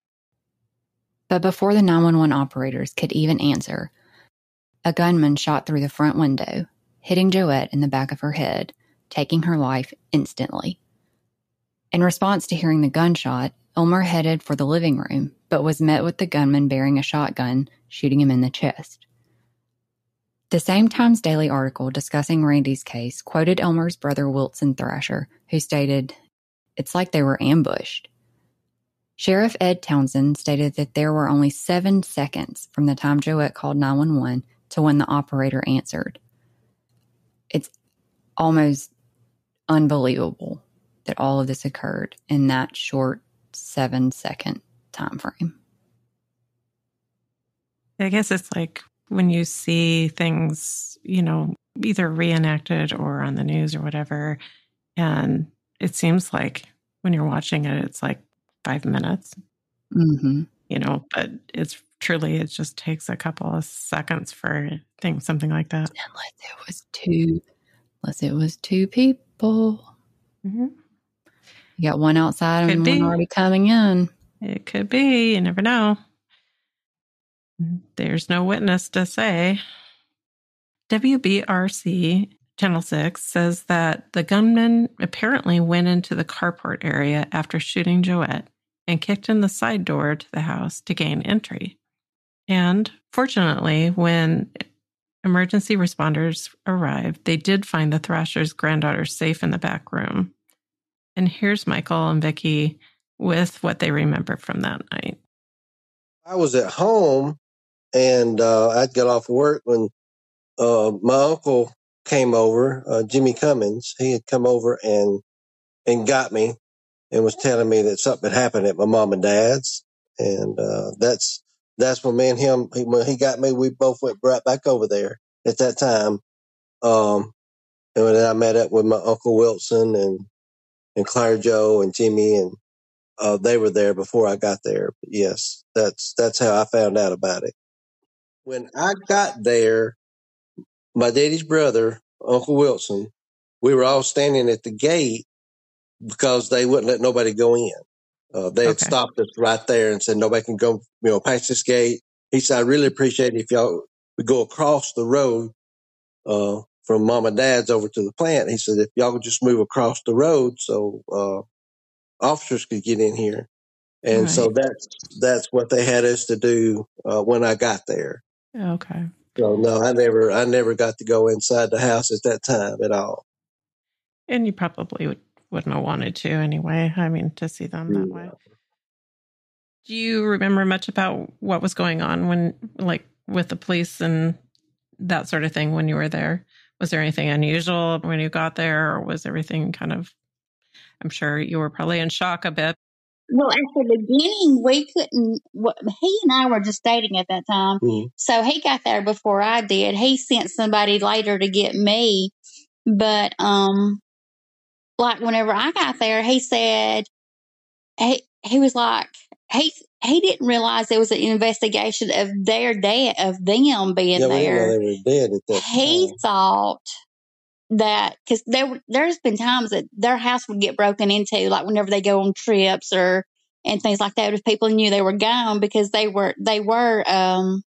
Speaker 1: But before the nine one one operators could even answer, a gunman shot through the front window, hitting Joette in the back of her head, taking her life instantly. In response to hearing the gunshot, Elmer headed for the living room, but was met with the gunman bearing a shotgun, shooting him in the chest. The same Times Daily article discussing Randy's case quoted Elmer's brother Wilson Thrasher, who stated, "It's like they were ambushed." Sheriff Ed Townsend stated that there were only seven seconds from the time Joette called nine one one to when the operator answered. It's almost unbelievable that all of this occurred in that short seven-second time frame.
Speaker 2: I guess it's like when you see things, you know, either reenacted or on the news or whatever, and it seems like when you're watching it, it's like five minutes,
Speaker 1: Mm-hmm.
Speaker 2: you know, but it's truly, it just takes a couple of seconds for things, something like that.
Speaker 1: Unless it was two, unless it was two people.
Speaker 2: Mm-hmm.
Speaker 1: You got one outside
Speaker 2: Could
Speaker 1: and
Speaker 2: be.
Speaker 1: one already coming in.
Speaker 2: It could be. You never know. There's no witness to say. W B R C Channel six says that the gunman apparently went into the carport area after shooting Joette and kicked in the side door to the house to gain entry. And fortunately, when emergency responders arrived, they did find the Thrasher's granddaughter safe in the back room. And here's Michael and Vicki with what they remember from that night.
Speaker 4: I was at home and uh, I'd got off work when uh, my uncle came over, uh, Jimmy Cummins. He had come over and and got me and was telling me that something had happened at my mom and dad's. And uh, that's that's when me and him, he, when he got me, we both went right back over there at that time. Um, and then I met up with my Uncle Wilson and, and Claire Joe and Jimmy, and uh, they were there before I got there. But yes, that's that's how I found out about it. When I got there, my daddy's brother, Uncle Wilson, we were all standing at the gate because they wouldn't let nobody go in. Uh, they had
Speaker 2: Okay.
Speaker 4: stopped us right there and said, nobody can go, you know, past this gate. He said, I really appreciate it if y'all we go across the road uh, from Mom and Dad's over to the plant. He said, if y'all could just move across the road so uh, officers could get in here. And
Speaker 2: Right.
Speaker 4: so that's that's what they had us to do uh, when I got there.
Speaker 2: Okay.
Speaker 4: So no, I never I never got to go inside the house at that time at all.
Speaker 2: And you probably would, wouldn't have wanted to anyway. I mean, to see them that
Speaker 4: Yeah.
Speaker 2: way. Do you remember much about what was going on when, like, with the police and that sort of thing when you were there? Was there anything unusual when you got there, or was everything kind of, I'm sure you were probably in shock a bit.
Speaker 5: Well, at the beginning, we couldn't, what, he and I were just dating at that time.
Speaker 4: Mm-hmm.
Speaker 5: So he got there before I did. He sent somebody later to get me. But, um, like, whenever I got there, he said, he, he was like, he, he didn't realize there was an investigation of their dad, of them being
Speaker 4: Yeah, we didn't know
Speaker 5: there.
Speaker 4: they were dead at that
Speaker 5: He
Speaker 4: time.
Speaker 5: thought that, because there were- there's been times that their house would get broken into, like whenever they go on trips or and things like that. If people knew they were gone, because they were they were um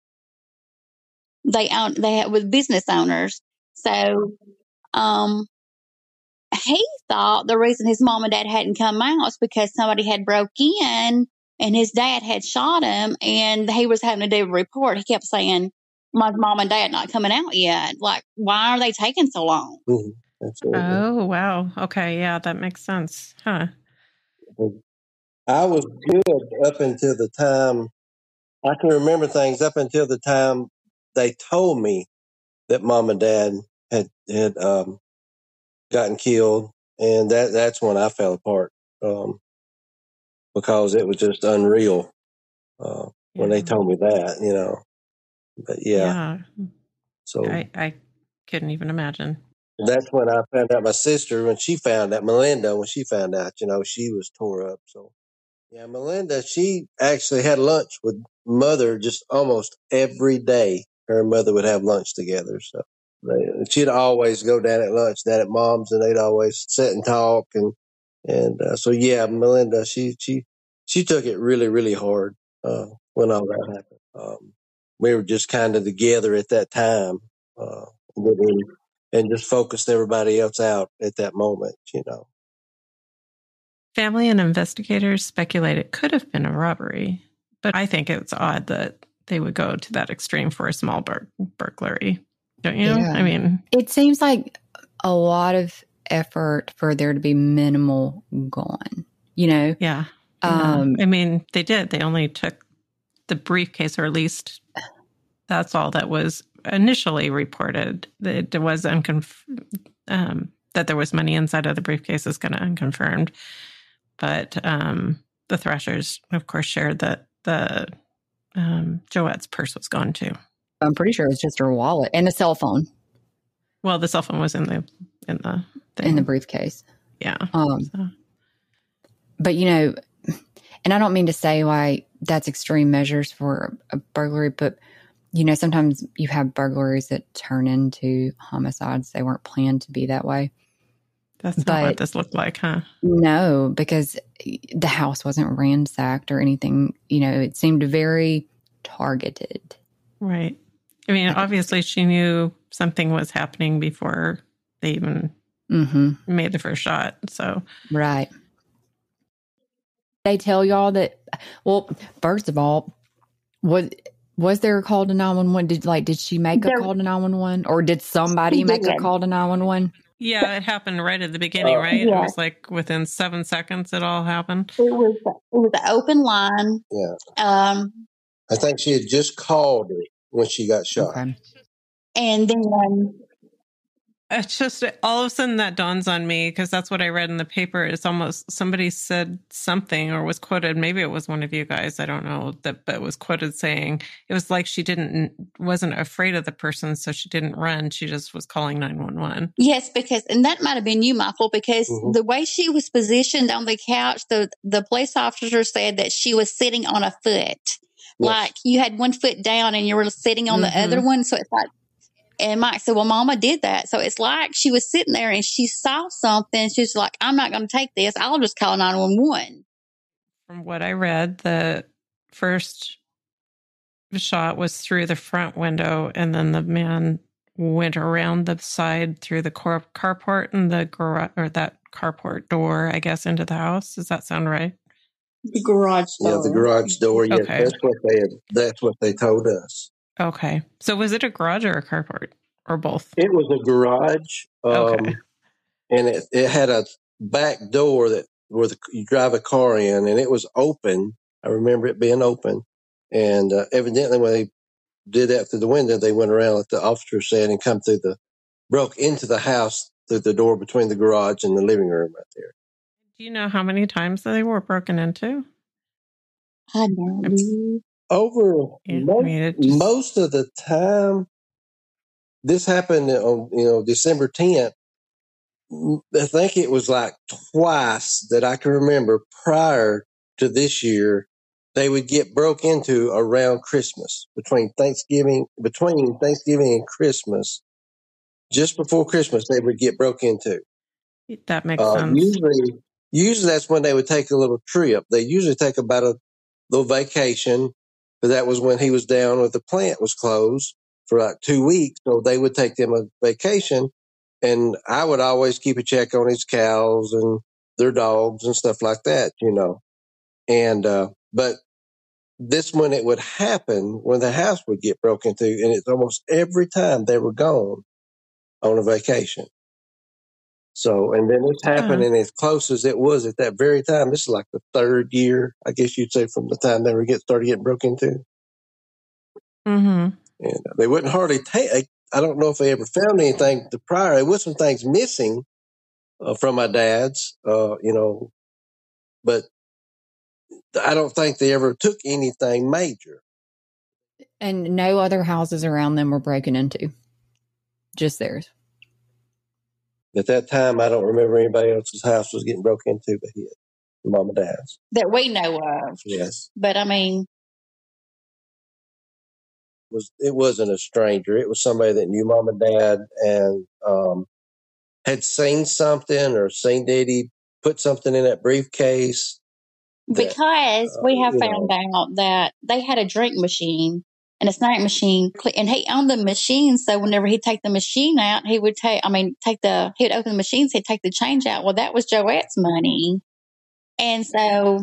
Speaker 5: they own they had with business owners. So um he thought the reason his mom and dad hadn't come out was because somebody had broke in and his dad had shot him, and he was having to do a report. He kept saying, "My mom and dad not coming out yet. Like, why are they taking so long?"
Speaker 4: Mm-hmm. Absolutely.
Speaker 2: Oh, wow. Okay. Yeah, that makes sense. Huh.
Speaker 4: I was good up until the time, I can remember things up until the time they told me that Mom and Dad had, had, um, gotten killed. And that, that's when I fell apart, um, because it was just unreal, uh, when
Speaker 2: Yeah.
Speaker 4: they told me that, you know, but yeah,
Speaker 2: Yeah.
Speaker 4: so
Speaker 2: I, I couldn't even imagine.
Speaker 4: that's when I found out. My sister, when she found out, Melinda, when she found out, you know, she was tore up. So yeah, Melinda, she actually had lunch with Mother just almost every day. Her and Mother would have lunch together. So they, she'd always go down at lunch, down at Mom's, and they'd always sit and talk. And and uh, so yeah, Melinda, she she she took it really really hard uh, when all that happened. Um, we were just kind of together at that time, uh, and, and just focused everybody else out at that moment, you know.
Speaker 2: Family and investigators speculate it could have been a robbery, but I think it's odd that they would go to that extreme for a small bur- burglary. Don't you?
Speaker 1: Yeah.
Speaker 2: I mean,
Speaker 1: It seems like a lot of effort for there to be minimal gone, you know?
Speaker 2: yeah.
Speaker 1: Um,
Speaker 2: yeah. I mean, they did. They only took the briefcase, or at least that's all that was initially reported. That it was unconf- um, that there was money inside of the briefcase is kind of unconfirmed. But um, the Thrashers, of course, shared that the um, Joette's purse was gone too.
Speaker 1: I'm pretty sure it was just her wallet and a cell phone
Speaker 2: Well, the cell phone was in the in the thing.
Speaker 1: in the briefcase.
Speaker 2: yeah.
Speaker 1: Um,
Speaker 2: So,
Speaker 1: but, you know, and I don't mean to say like that's extreme measures for a burglary, but, you know, sometimes you have burglaries that turn into homicides. They weren't planned to be that way.
Speaker 2: that's not
Speaker 1: But-
Speaker 2: what this looked like, huh?
Speaker 1: No, because the house wasn't ransacked or anything. You know, it seemed very targeted.
Speaker 2: Right. I mean, obviously, she knew something was happening before they even
Speaker 1: Mm-hmm.
Speaker 2: made the first shot. So,
Speaker 1: Right. They tell y'all that, well, first of all, was was there a call to nine one one? Did like did she make a
Speaker 5: There-
Speaker 1: call to nine one one, or did somebody
Speaker 5: She
Speaker 1: make a
Speaker 5: did.
Speaker 1: call to nine one one?
Speaker 2: yeah, it happened right at the beginning,
Speaker 4: Uh,
Speaker 2: right? It
Speaker 5: yeah.
Speaker 2: was like within seven seconds it all happened.
Speaker 5: It was it was an open line.
Speaker 4: Yeah,
Speaker 5: Um,
Speaker 4: I think she had just called it when she got shot.
Speaker 1: Okay.
Speaker 5: and then
Speaker 2: It's just all of a sudden that dawns on me, because that's what I read in the paper. It's almost somebody said something or was quoted. Maybe it was one of you guys. I don't know, that, but was quoted saying it was like she didn't wasn't afraid of the person, so she didn't run. She just was calling nine one one.
Speaker 5: yes, because and that might have been you, Michael, because
Speaker 4: Mhm.
Speaker 5: the way she was positioned on the couch, the the police officer said that she was sitting on a foot, like you had one foot down and you were sitting on
Speaker 2: Mhm.
Speaker 5: the other one. So it's like, and Mike said, "Well, Mama did that." So it's like she was sitting there and she saw something. She's like, "I'm not going to take this. I'll just call nine one one."
Speaker 2: From what I read, the first shot was through the front window, and then the man went around the side through the car- carport and the garage, or that carport door, I guess, into the house. Does that sound right?
Speaker 5: The garage door.
Speaker 4: Yeah, the garage door. Yes,
Speaker 2: Okay.
Speaker 4: that's what they had, that's what they told us.
Speaker 2: Okay. So was it a garage or a carport or both?
Speaker 4: It was a garage, um,
Speaker 2: Okay.
Speaker 4: and it, it had a back door that where the, you drive a car in, and it was open. I remember it being open, and uh, evidently when they did that through the window, they went around, like the officer said, and come through the broke into the house through the door between the garage and the living room right there.
Speaker 2: Do you know how many times they were broken into?
Speaker 5: I know.
Speaker 4: Over
Speaker 2: Yeah,
Speaker 4: most,
Speaker 2: I mean, it just-
Speaker 4: most of the time, this happened on you know December tenth. I think it was like twice that I can remember prior to this year. They would get broke into around Christmas, between Thanksgiving, between Thanksgiving and Christmas. Just before Christmas, they would get broke into.
Speaker 2: That makes
Speaker 4: Uh,
Speaker 2: sense.
Speaker 4: usually, usually that's when they would take a little trip. They usually take about a little vacation, but that was when he was down with the plant was closed for like two weeks. So they would take them a vacation, and I would always keep a check on his cows and their dogs and stuff like that, you know. And uh, but this when it would happen when the house would get broken into, and it's almost every time they were gone on a vacation. So, and then it's happening as close as it was at that very time. This is like the third year, I guess you'd say, from the time they were get started getting broken into.
Speaker 2: Mm-hmm.
Speaker 4: And they wouldn't hardly take. I don't know if they ever found anything the prior. There was some things missing uh, from my dad's, uh, you know, but I don't think they ever took anything major.
Speaker 1: And no other houses around them were broken into, just theirs.
Speaker 4: At that time, I don't remember anybody else's house was getting broken into but his, mom and dad's.
Speaker 5: That we know of.
Speaker 4: Yes.
Speaker 5: But I mean,
Speaker 4: It was it wasn't a stranger. It was somebody that knew mom and dad and um, had seen something or seen Daddy put something in that briefcase. That,
Speaker 5: because
Speaker 4: uh,
Speaker 5: we have
Speaker 4: you
Speaker 5: found
Speaker 4: know,
Speaker 5: out that they had a drink machine and a snack machine, and he owned the machine. So whenever he'd take the machine out, he would take, I mean, take the, he'd open the machines, he'd take the change out. Well, that was Joette's money. And so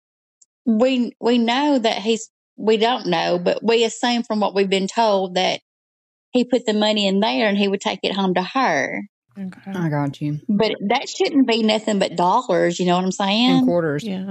Speaker 5: we, we know that he's, we don't know, but we assume from what we've been told that he put the money in there and he would take it home to her.
Speaker 2: Okay.
Speaker 1: I got you.
Speaker 5: But that shouldn't be nothing but dollars. You know what I'm saying?
Speaker 1: And quarters.
Speaker 2: Yeah.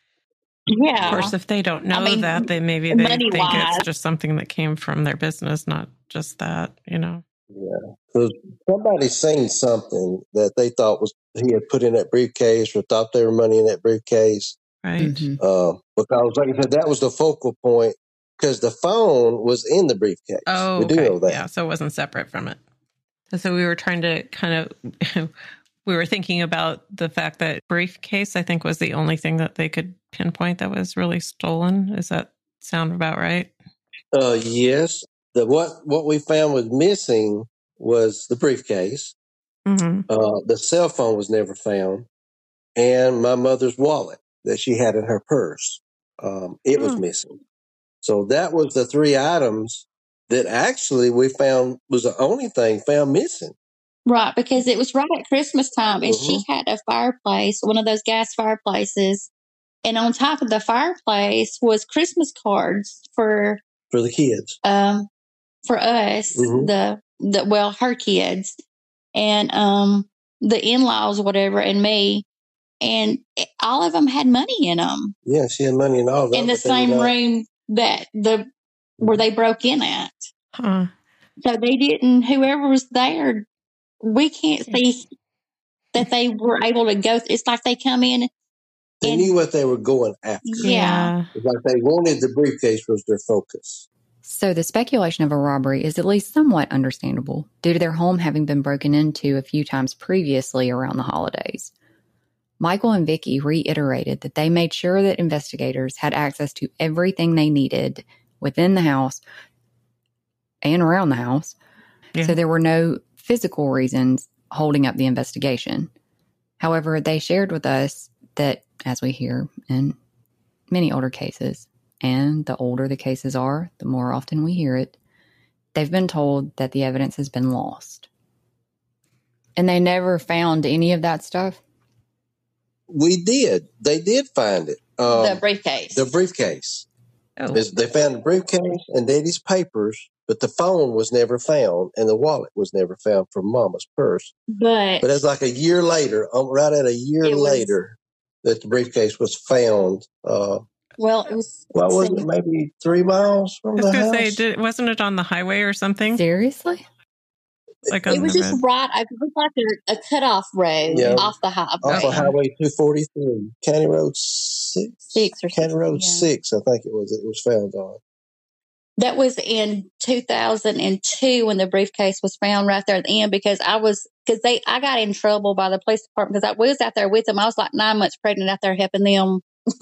Speaker 5: Yeah.
Speaker 2: Of course, if they don't know
Speaker 5: I mean,
Speaker 2: that, they maybe they think
Speaker 5: money-wise.
Speaker 2: it's just something that came from their business, not just that, you know.
Speaker 4: yeah, because somebody seen something that they thought was he had put in that briefcase or thought there were money in that briefcase.
Speaker 2: Right.
Speaker 1: Mhm.
Speaker 4: Uh, because, like I said, that was the focal point because the phone was in the briefcase.
Speaker 2: Oh,
Speaker 4: we do
Speaker 2: okay.
Speaker 4: know that.
Speaker 2: Yeah, so it wasn't separate from it. And so we were trying to kind of, we were thinking about the fact that briefcase, I think, was the only thing that they could pinpoint that was really stolen. Does that sound about right?
Speaker 4: Uh, yes. The what what we found was missing was the briefcase.
Speaker 2: Mm-hmm.
Speaker 4: Uh, the cell phone was never found, and my mother's wallet that she had in her purse, um, it was
Speaker 2: Hmm.
Speaker 4: missing. So that was the three items that actually we found was the only thing found missing.
Speaker 5: Right, because it was right at Christmas time, and she
Speaker 4: Mhm.
Speaker 5: had a fireplace, one of those gas fireplaces, and on top of the fireplace was Christmas cards for
Speaker 4: For the kids.
Speaker 5: um for us,
Speaker 4: Mhm.
Speaker 5: the the well, her kids, and um the in laws, whatever, and me, and it, all of them had money in them
Speaker 4: Yeah, she had money in all of that.
Speaker 5: in the
Speaker 4: but they were
Speaker 5: same
Speaker 4: not-
Speaker 5: room that the where they broke in at.
Speaker 2: Huh.
Speaker 5: So they didn't. Whoever was there, we can't see that they were able to go. It's like they come in.
Speaker 4: They
Speaker 5: and,
Speaker 4: knew what they were going after.
Speaker 5: Yeah.
Speaker 4: It's like they wanted the briefcase was their focus.
Speaker 1: So the speculation of a robbery is at least somewhat understandable due to their home having been broken into a few times previously around the holidays. Michael and Vicky reiterated that they made sure that investigators had access to everything they needed within the house and around the house.
Speaker 2: Yeah.
Speaker 1: So there were no physical reasons holding up the investigation. However, they shared with us that, as we hear in many older cases, and the older the cases are, the more often we hear it, they've been told that the evidence has been lost. And they never found any of that stuff?
Speaker 4: We did. They did find it. Um,
Speaker 5: the briefcase.
Speaker 4: The briefcase.
Speaker 2: Oh.
Speaker 4: They found the briefcase and Daddy's papers, but the phone was never found, and the wallet was never found from Mama's purse.
Speaker 5: But,
Speaker 4: but it was like a year later, right at a year later, was, that the briefcase was found. Uh,
Speaker 5: well, it was.
Speaker 4: What was it? Maybe three miles from the house. I was
Speaker 2: going to say, did, wasn't it on the highway or something?
Speaker 1: Seriously?
Speaker 5: Like it was just road. right. It was like a, a cutoff road yeah. off the highway.
Speaker 4: Off of Highway two forty-three, County Road six,
Speaker 5: six or
Speaker 4: County
Speaker 5: six,
Speaker 4: Road
Speaker 5: yeah.
Speaker 4: six. I think it was. It was found on.
Speaker 5: That was in two thousand two when the briefcase was found right there at the end. Because I was because they I got in trouble by the police department because I was out there with them. I was like nine months pregnant out there helping them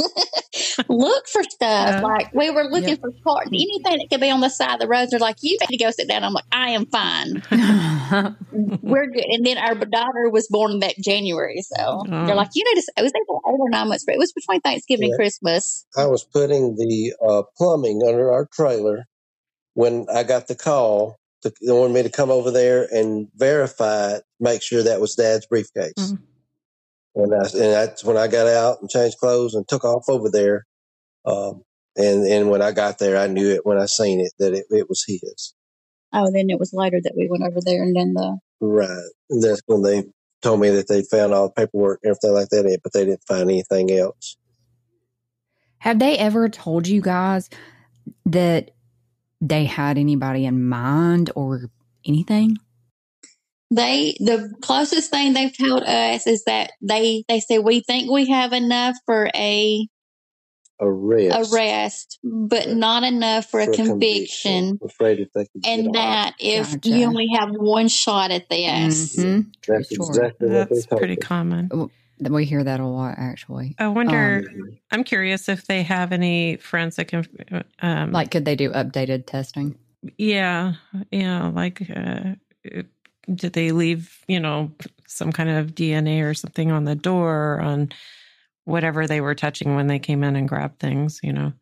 Speaker 5: look for stuff. Yeah. Like we were looking yep. for parts, anything that could be on the side of the road. They're like, you need to go sit down. I'm like, I am fine. We're good. And then our daughter was born that January. So oh. they're like, you need to, it was eight or nine months, but it was between Thanksgiving yeah. and Christmas.
Speaker 4: I was putting the uh, plumbing under our trailer when I got the call. To, they wanted me to come over there and verify it, make sure that was Dad's briefcase. Mm-hmm. And, I, and that's when I got out and changed clothes and took off over there. Um, and, and when I got there, I knew it when I seen it that it, it was his.
Speaker 5: Oh, then it was later that we went over there and then the.
Speaker 4: Right. And that's when they told me that they found all the paperwork and everything like that, but they didn't find anything else.
Speaker 1: Have they ever told you guys that they had anybody in mind or anything?
Speaker 5: They, the closest thing they've told us is that they, they say, we think we have enough for a
Speaker 4: arrest,
Speaker 5: arrest but not enough for, for a conviction.
Speaker 4: conviction. Afraid if they could
Speaker 5: and that if gotcha. you only have one shot at this.
Speaker 1: Mm-hmm.
Speaker 4: That's
Speaker 1: sure.
Speaker 4: exactly
Speaker 2: That's
Speaker 4: what they
Speaker 2: pretty
Speaker 4: me.
Speaker 2: common.
Speaker 1: We hear that a lot, actually.
Speaker 2: I wonder, um, I'm curious if they have any forensic, um,
Speaker 1: like, could they do updated testing?
Speaker 2: Yeah. Yeah. Like, uh, did they leave, you know, some kind of D N A or something on the door or on whatever they were touching when they came in and grabbed things, you know?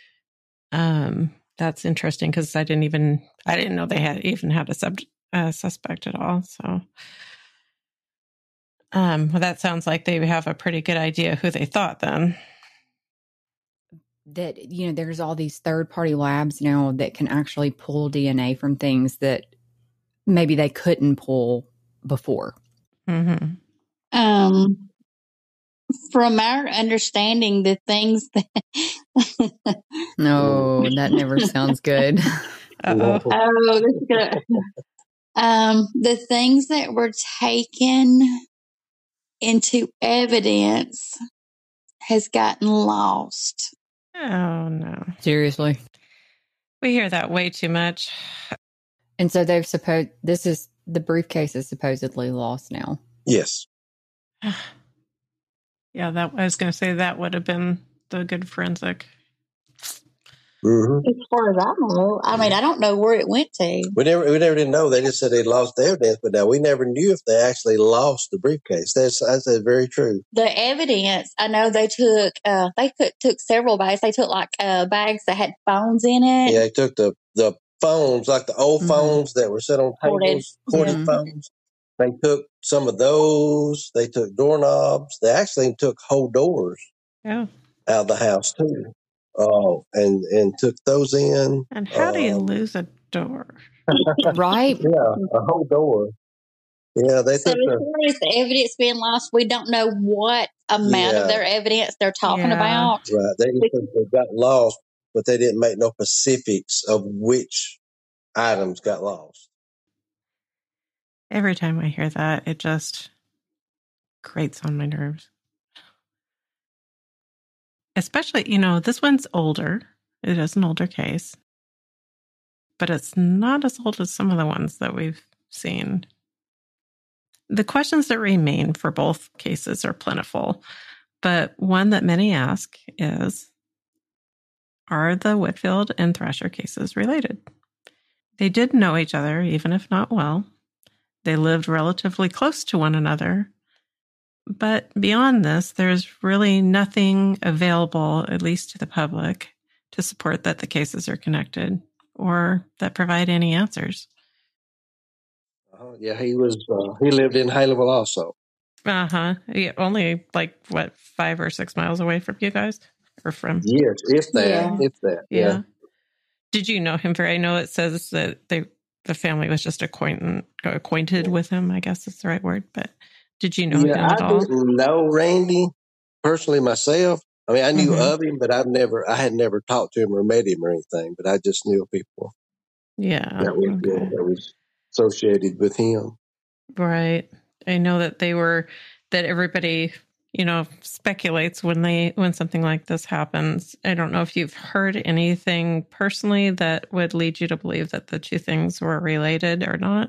Speaker 2: Um, that's interesting because I didn't even, I didn't know they had even had a sub, uh, suspect at all. So, um, well, that sounds like they have a pretty good idea who they thought then.
Speaker 1: That, you know, there's all these third party labs now that can actually pull D N A from things that maybe they couldn't pull before.
Speaker 5: Mm-hmm. Um, from our understanding, the things that
Speaker 1: no, that never sounds good.
Speaker 5: Uh-oh. Oh, this is good. Um, the things that were taken into evidence has gotten lost.
Speaker 2: Oh no!
Speaker 1: Seriously,
Speaker 2: we hear that way too much.
Speaker 1: And so they've supposed this is the briefcase is supposedly lost now.
Speaker 4: Yes.
Speaker 2: Yeah, that I was going to say that would have been the good forensic.
Speaker 4: Mm-hmm.
Speaker 5: As far as I know, I mean, I don't know where it went to.
Speaker 4: We never, we never did know. They just said they lost the evidence, but now we never knew if they actually lost the briefcase. That's that's very true.
Speaker 5: The evidence, I know they took. Uh, they took, took several bags. They took like uh, bags that had phones in it.
Speaker 4: Yeah, they took the the. phones, like the old mm-hmm. phones that were set on tables, corded yeah. phones. They took some of those. They took doorknobs. They actually took whole doors
Speaker 2: yeah.
Speaker 4: out of the house too, uh, and and took those in.
Speaker 2: And how
Speaker 4: uh,
Speaker 2: do you lose a door?
Speaker 1: Right?
Speaker 4: Yeah, a whole door. Yeah, they
Speaker 5: so
Speaker 4: took
Speaker 5: as far as the evidence being lost, we don't know what amount yeah. of their evidence they're talking
Speaker 2: yeah.
Speaker 5: about.
Speaker 4: Right. They just think they got lost, but they didn't make no specifics of which items got lost.
Speaker 2: Every time I hear that, it just grates on my nerves. Especially, you know, this one's older. It is an older case. But it's not as old as some of the ones that we've seen. The questions that remain for both cases are plentiful. But one that many ask is, are the Whitfield and Thrasher cases related? They did know each other, even if not well. They lived relatively close to one another. But beyond this, there's really nothing available, at least to the public, to support that the cases are connected or that provide any answers.
Speaker 4: Uh, yeah, he was. Uh, he lived in Haleyville also.
Speaker 2: Uh huh. Yeah, only like what five or six miles away from you guys, or from?
Speaker 4: Yes, if that,
Speaker 5: Yeah.
Speaker 4: if that.
Speaker 2: Yeah.
Speaker 4: Yeah.
Speaker 2: Did you know him very? I know it says that they the family was just acquainted acquainted with him. I guess that's the right word. But did you know
Speaker 4: Yeah,
Speaker 2: him at
Speaker 4: I
Speaker 2: all?
Speaker 4: didn't know Randy personally myself. I mean, I knew
Speaker 2: Mhm.
Speaker 4: of him, but I've never, I had never talked to him or met him or anything. But I just knew people
Speaker 2: Yeah.
Speaker 4: that was, yeah,
Speaker 2: Okay.
Speaker 4: that was associated with him.
Speaker 2: Right. I know that they were that everybody, you know, speculates when they when something like this happens. I don't know if you've heard anything personally that would lead you to believe that the two things were related or not.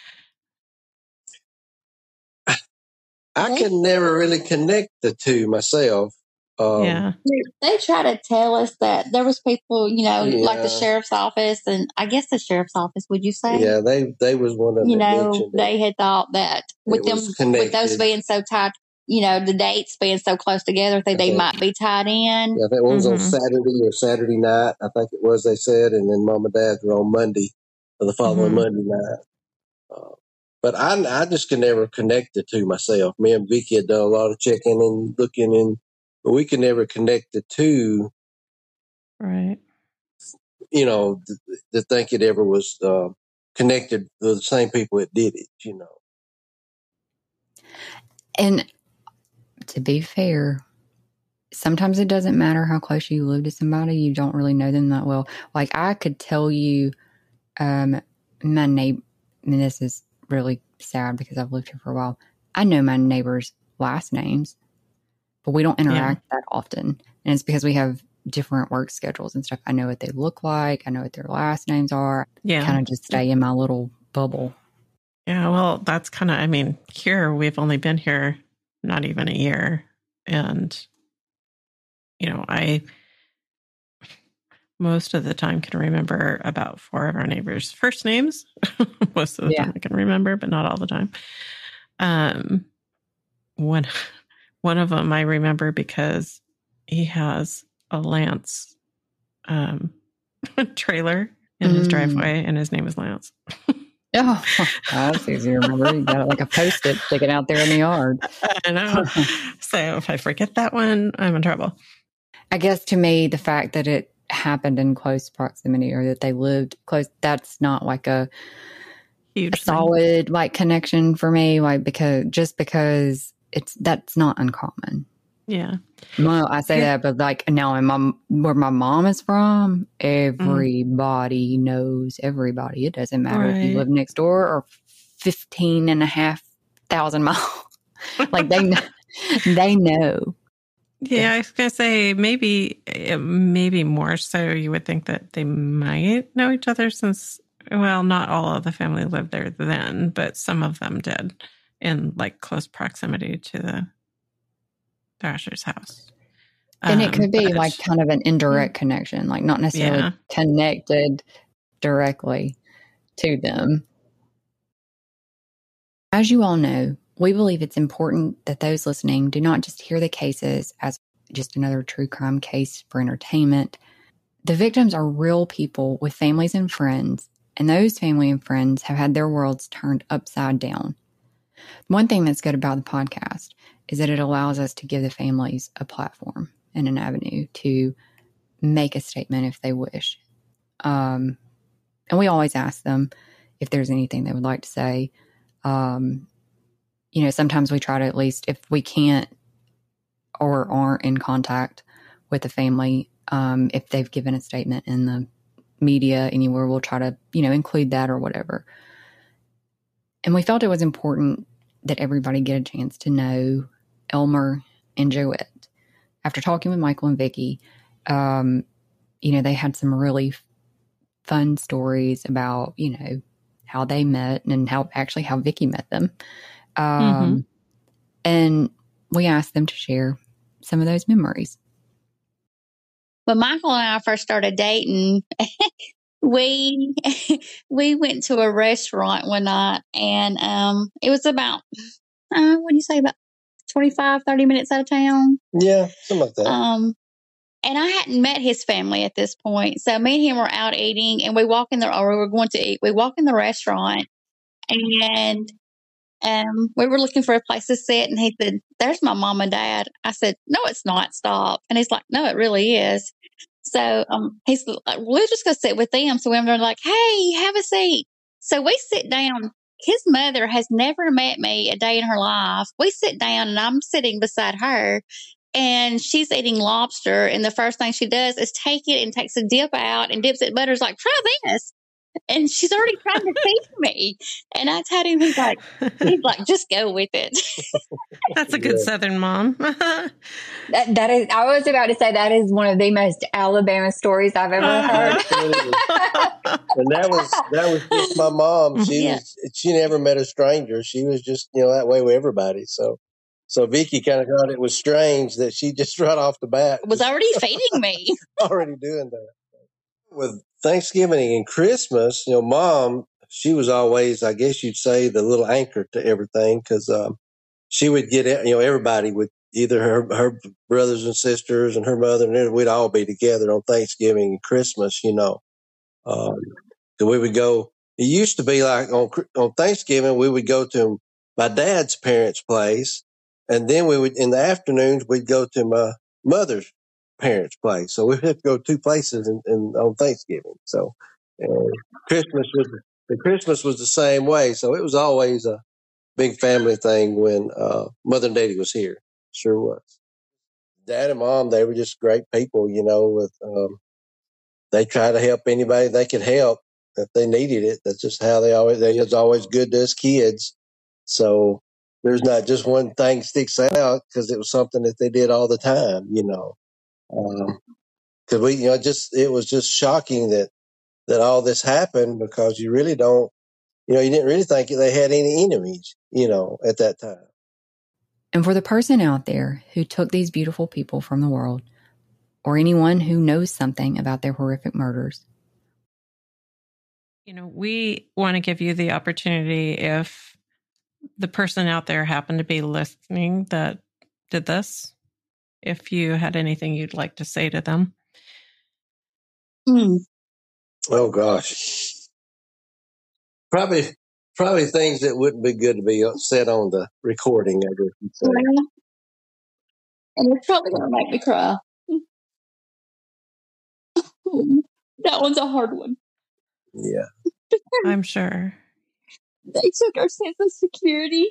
Speaker 4: I
Speaker 5: They,
Speaker 4: could never really connect the two myself. Um,
Speaker 2: Yeah.
Speaker 5: they try to tell us that there was people, you know, like the
Speaker 4: Yeah.
Speaker 5: sheriff's office, and I guess the sheriff's office, would you say?
Speaker 4: yeah, they they was one of them
Speaker 5: You
Speaker 4: that
Speaker 5: know,
Speaker 4: mentioned it.
Speaker 5: they had thought that with
Speaker 4: It
Speaker 5: them,
Speaker 4: was
Speaker 5: with those
Speaker 4: connected.
Speaker 5: being so tied, you know, the dates being so close together, they,
Speaker 4: I
Speaker 5: they
Speaker 4: think,
Speaker 5: might be tied in.
Speaker 4: yeah, I think one was on
Speaker 2: Mhm.
Speaker 4: Saturday or Saturday night. I think it was, they said, and then Mom and Dad were on Monday or the following
Speaker 2: Mhm.
Speaker 4: Monday night. Uh, but I, I just could never connect the two myself. Me and Vicky had done a lot of checking and looking, and but we could never connect the two.
Speaker 2: Right.
Speaker 4: You know, th- to think it ever was uh, connected to the same people that did it. You know.
Speaker 1: And to be fair, sometimes it doesn't matter how close you live to somebody. You don't really know them that well. Like I could tell you, um, my neighbor, and this is really sad because I've lived here for a while. I know my neighbors' last names, but we don't interact that often. And it's because we have different work schedules and stuff. I know what they look like. I know what their last names are.
Speaker 2: Yeah.
Speaker 1: Kind of just stay in my little bubble.
Speaker 2: Yeah. Well, that's kind of, I mean, here we've only been here not even a year. And, you know, I most of the time can remember about four of our neighbors' first names. Most of the
Speaker 1: Yeah.
Speaker 2: time I can remember, but not all the time. Um, one, one of them I remember because he has a Lance um, trailer in his
Speaker 1: Mm.
Speaker 2: driveway, and his name is Lance.
Speaker 1: Oh, that's easy to remember. You got it like a post-it sticking out there in the yard.
Speaker 2: I know. So if I forget that one, I'm in trouble.
Speaker 1: I guess to me, the fact that it happened in close proximity or that they lived close, that's not like a,
Speaker 2: Huge
Speaker 1: a
Speaker 2: thing.
Speaker 1: solid like connection for me. Like because just because it's that's not uncommon.
Speaker 2: Yeah.
Speaker 1: Well, I say
Speaker 2: Yeah.
Speaker 1: that, but like now in my where my mom is from, everybody knows everybody. It doesn't matter if you
Speaker 2: Right.
Speaker 1: live next door or fifteen and a half thousand miles. Like they know, they know.
Speaker 2: Yeah, I was gonna say maybe, uh, maybe more so. You would think that they might know each other since, well, not all of the family lived there then, but some of them did in like close proximity to the Thrasher's house.
Speaker 1: And it
Speaker 2: Um,
Speaker 1: could be
Speaker 2: but-
Speaker 1: like kind of an indirect connection, like not necessarily
Speaker 2: Yeah.
Speaker 1: connected directly to them. As you all know, we believe it's important that those listening do not just hear the cases as just another true crime case for entertainment. The victims are real people with families and friends, and those family and friends have had their worlds turned upside down. One thing that's good about the podcast is that it allows us to give the families a platform and an avenue to make a statement if they wish. Um, and we always ask them if there's anything they would like to say. Um, you know, sometimes we try to, at least if we can't or aren't in contact with the family, um, if they've given a statement in the media anywhere, we'll try to, you know, include that or whatever. And we felt it was important that everybody get a chance to know Elmer and Joette. After talking with Michael and Vicky, um, you know, they had some really fun stories about, you know, how they met and how actually how Vicky met them. Um,
Speaker 2: Mhm.
Speaker 1: And we asked them to share some of those memories.
Speaker 5: When Michael and I first started dating, we we went to a restaurant one night, and um, it was about, uh, what do you say, about twenty-five, thirty minutes out of town.
Speaker 4: Yeah, something like that.
Speaker 5: Um, And I hadn't met his family at this point. So me and him were out eating, and we walk in the, or we were going to eat. We walk in the restaurant, and um, we were looking for a place to sit. And he said, "There's my mom and dad." I said, "No, it's not. Stop." And he's like, "No, it really is." So um, he's like, "We're just going to sit with them." So we were like, "Hey, have a seat." So we sit down. His mother has never met me a day in her life. We sit down, and I'm sitting beside her. And she's eating lobster, and the first thing she does is take it and takes a dip out and dips it in butter. Is like, "Try this." And she's already trying to teach me. And I told him, he's like, he's like, "Just go with it."
Speaker 2: That's a good yeah. Southern mom.
Speaker 1: that that is. I was about to say that is one of the most Alabama stories I've ever heard.
Speaker 4: And that was that was just my mom. She yeah. was, she never met a stranger. She was just, you know, that way with everybody. So. So Vicki kind of thought it was strange that she just right off the bat
Speaker 5: was already feeding me.
Speaker 4: already doing that. With Thanksgiving and Christmas, you know, Mom, she was always, I guess you'd say, the little anchor to everything, because um, she would get, you know, everybody would, either her her brothers and sisters and her mother, and we'd all be together on Thanksgiving and Christmas, you know. Um, so we would go. It used to be like on on Thanksgiving, we would go to my dad's parents' place. And then we would, in the afternoons, we'd go to my mother's parents' place. So we'd have to go two places in, in, on Thanksgiving. So uh, Christmas was, the Christmas was the same way. So it was always a big family thing when uh, Mother and Daddy was here. Sure was. Dad and Mom, they were just great people, you know, with, um, they try to help anybody they could help if they needed it. That's just how they always, they was always good to us kids. So, there's not just one thing sticks out because it was something that they did all the time, you know. Because um, we, you know, just it was just shocking that that all this happened, because you really don't, you know, you didn't really think they had any enemies, you know, at that time.
Speaker 1: And for the person out there who took these beautiful people from the world, or anyone who knows something about their horrific murders,
Speaker 2: you know, we want to give you the opportunity, if the person out there happened to be listening that did this, if you had anything you'd like to say to them.
Speaker 5: Mm.
Speaker 4: Oh gosh, probably probably things that wouldn't be good to be said on the recording, I guess you'd say.
Speaker 5: Yeah. And it's probably gonna make me cry. That one's a hard one.
Speaker 4: Yeah,
Speaker 2: I'm sure.
Speaker 5: They took our sense of security.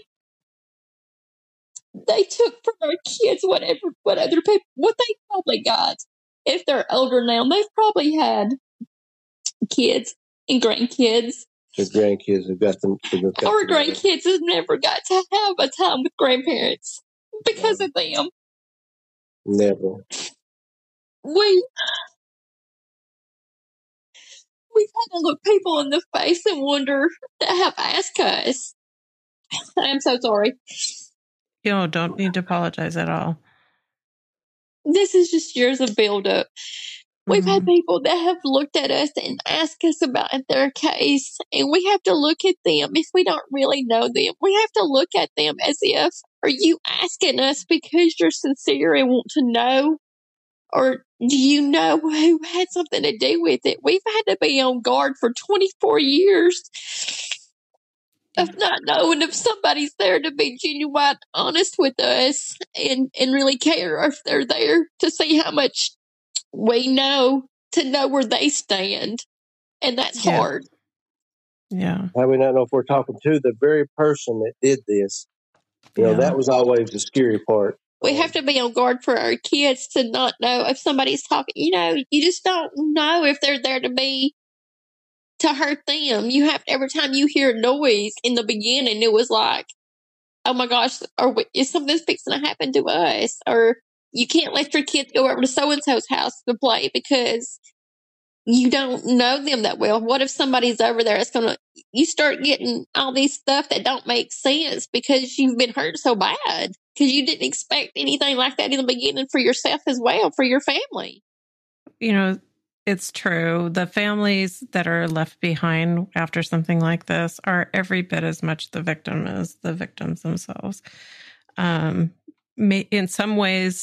Speaker 5: They took from our kids whatever, what other people, what they probably got. If they're older now, they've probably had kids and grandkids.
Speaker 4: The grandkids have got them. Have got
Speaker 5: Our
Speaker 4: them
Speaker 5: grandkids have never got to have a time with grandparents because of them.
Speaker 4: Never.
Speaker 5: We, we've had to look people in the face and wonder that have asked us. I'm so sorry.
Speaker 2: You know, don't need to apologize at all.
Speaker 5: This is just years of buildup. We've mm-hmm. had people that have looked at us and asked us about their case, and we have to look at them if we don't really know them. We have to look at them as if, are you asking us because you're sincere and want to know? Or do you know who had something to do with it? We've had to be on guard for twenty-four years of not knowing if somebody's there to be genuine, honest with us and, and really care, or if they're there to see how much we know, to know where they stand. And that's
Speaker 2: yeah.
Speaker 5: hard.
Speaker 2: Yeah.
Speaker 4: How we not know if we're talking to the very person that did this? You know, yeah. that was always the scary part.
Speaker 5: We have to be on guard for our kids to not know if somebody's talking. You know, you just don't know if they're there to be, to hurt them. You have to, every time you hear a noise in the beginning, it was like, oh my gosh, or is something fixing to happen to us? Or you can't let your kids go over to so-and-so's house to play because you don't know them that well. What if somebody's over there that's going to, you start getting all these stuff that don't make sense because you've been hurt so bad because you didn't expect anything like that in the beginning for yourself as well, for your family.
Speaker 2: You know, it's true. The families that are left behind after something like this are every bit as much the victim as the victims themselves. Um, in some ways,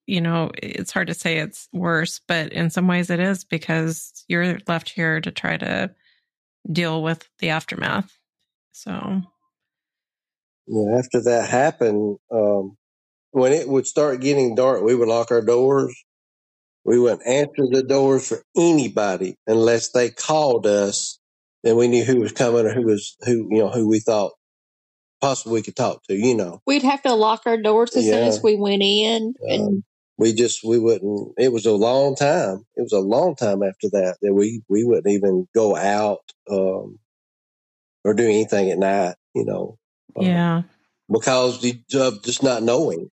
Speaker 2: you know, it's hard to say it's worse, but in some ways it is, because you're left here to try to deal with the aftermath. So,
Speaker 4: yeah, after that happened, um, when it would start getting dark, we would lock our doors. We wouldn't answer the doors for anybody unless they called us, and we knew who was coming or who was who, you know, who we thought possibly we could talk to. You know,
Speaker 5: We'd have to lock our doors as soon
Speaker 4: Yeah.
Speaker 5: as we went in. And
Speaker 4: um, we just we wouldn't. It was a long time. It was a long time after that that we we wouldn't even go out um, or do anything at night. You know, um,
Speaker 2: yeah.
Speaker 4: because of just not knowing.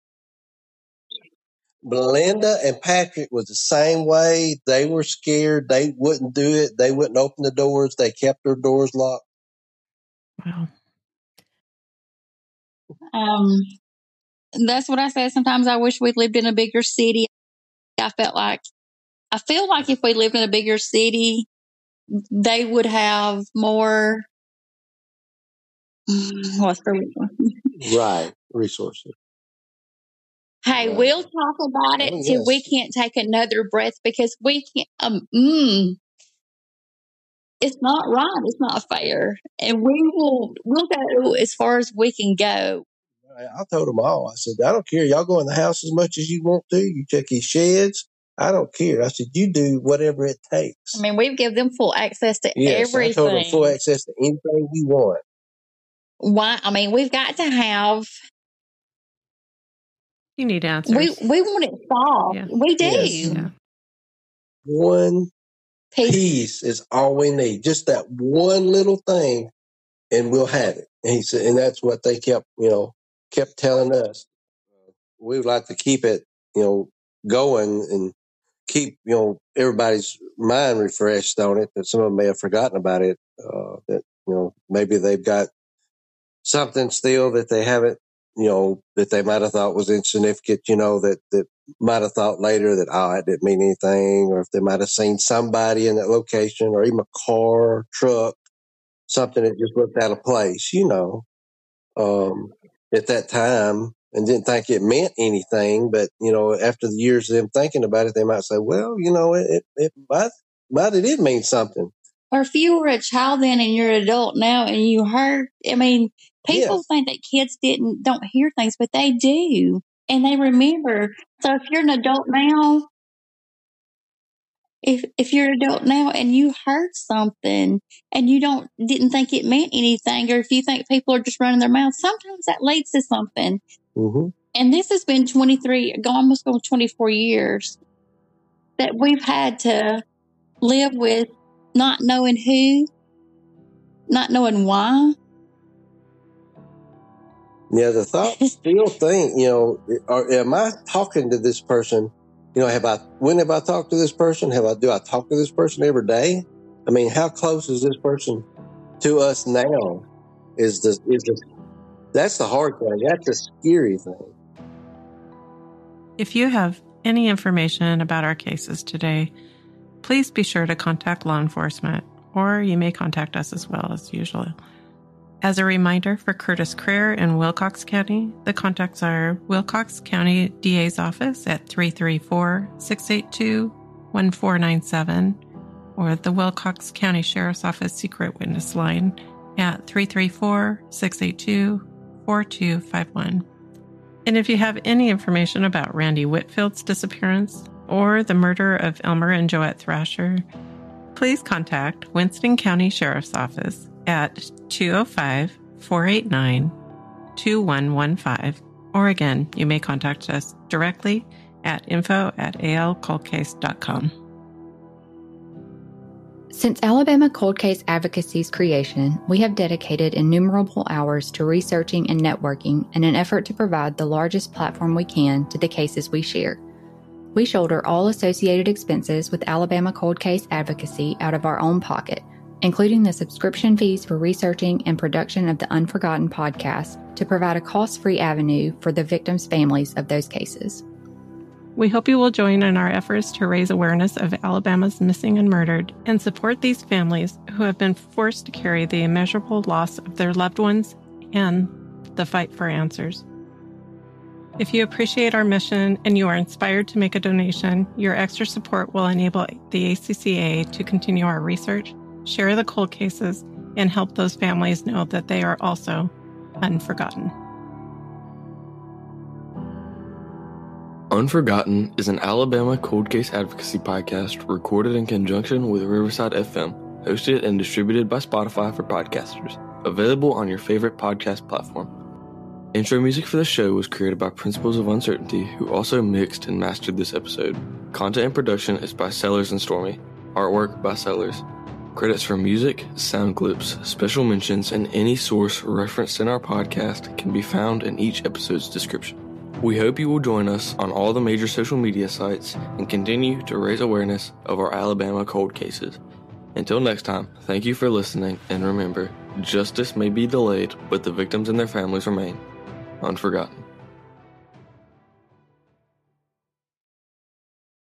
Speaker 4: Belinda and Patrick was the same way. They were scared. They wouldn't do it. They wouldn't open the doors. They kept their doors locked.
Speaker 2: Wow.
Speaker 5: um, that's what I said. Sometimes I wish we lived in a bigger city. I felt like, I feel like if we lived in a bigger city, they would have more, what's the
Speaker 4: Right. Resources.
Speaker 5: Hey,
Speaker 4: Right.
Speaker 5: we'll talk about it
Speaker 4: Oh,
Speaker 5: till
Speaker 4: yes.
Speaker 5: we can't take another breath, because we can't, um, mm, it's not right. It's not fair. And we will, we'll go as far as we can go.
Speaker 4: I I told them all. I said, I don't care. Y'all go in the house as much as you want to. You check your sheds. I don't care. I said, you do whatever it takes.
Speaker 5: I mean, we've given them full access to
Speaker 4: Yes, I told them full
Speaker 5: everything.
Speaker 4: access to anything you want.
Speaker 5: Why? I mean, we've got to have,
Speaker 2: You need answers.
Speaker 5: we, we want it solved.
Speaker 2: Yeah.
Speaker 5: We do.
Speaker 4: Yes.
Speaker 2: Yeah.
Speaker 4: One
Speaker 5: Peace.
Speaker 4: piece is all we need. Just that one little thing, and we'll have it. And he said, and that's what they kept, you know, kept telling us. We would like to keep it, you know, going and keep, you know, everybody's mind refreshed on it, that some of them may have forgotten about it, uh, that, you know, maybe they've got something still that they haven't, you know, that they might have thought was insignificant, you know, that, that might have thought later that, oh, it didn't mean anything, or if they might have seen somebody in that location, or even a car, truck, something that just looked out of place, you know, um, at that time, and didn't think it meant anything. But, you know, after the years of them thinking about it, they might say, well, you know, it, it, it might, might, it did mean something.
Speaker 5: Or if you were a child then and you're an adult now and you heard, I mean, people
Speaker 4: Yes.
Speaker 5: think that kids didn't, don't hear things, but they do. And they remember. So if you're an adult now, if, if you're an adult now and you heard something and you don't, didn't think it meant anything, or if you think people are just running their mouths, sometimes that leads to something.
Speaker 4: Mm-hmm.
Speaker 5: And this has been twenty-three, almost going twenty-four years that we've had to live with not knowing who, not knowing why.
Speaker 4: Yeah, the thought still think, you know, or am I talking to this person? You know, have I, when have I talked to this person? Have I, do I talk to this person every day? I mean, how close is this person to us now? Is the, is the, that's the hard thing. That's the scary thing.
Speaker 2: If you have any information about our cases today, please be sure to contact law enforcement, or you may contact us as well as usual. As a reminder, for Curtis Creer in Wilcox County, the contacts are Wilcox County D A's office at three three four, six eight two, one four nine seven, or the Wilcox County Sheriff's Office Secret Witness Line at three three four, six eight two, four two five one. And if you have any information about Randy Whitfield's disappearance or the murder of Elmer and Joette Thrasher, please contact Winston County Sheriff's Office at two oh five, four eight nine, two one one five. Or again, you may contact us directly at info at alcoldcase dot com.
Speaker 1: Since Alabama Cold Case Advocacy's creation, we have dedicated innumerable hours to researching and networking in an effort to provide the largest platform we can to the cases we share. We shoulder all associated expenses with Alabama Cold Case Advocacy out of our own pocket, including the subscription fees for researching and production of the Unforgotten podcast, to provide a cost-free avenue for the victims' families of those cases.
Speaker 2: We hope you will join in our efforts to raise awareness of Alabama's missing and murdered and support these families who have been forced to carry the immeasurable loss of their loved ones and the fight for answers. If you appreciate our mission and you are inspired to make a donation, your extra support will enable the A C C A to continue our research, share the cold cases, and help those families know that they are also unforgotten.
Speaker 6: Unforgotten is an Alabama cold case advocacy podcast recorded in conjunction with Riverside F M, hosted and distributed by Spotify for podcasters, available on your favorite podcast platform. Intro music for the show was created by Principles of Uncertainty, who also mixed and mastered this episode. Content and production is by Sellers and Stormy. Artwork by Sellers. Credits for music, sound clips, special mentions, and any source referenced in our podcast can be found in each episode's description. We hope you will join us on all the major social media sites and continue to raise awareness of our Alabama cold cases. Until next time, thank you for listening, and remember, justice may be delayed, but the victims and their families remain unforgotten.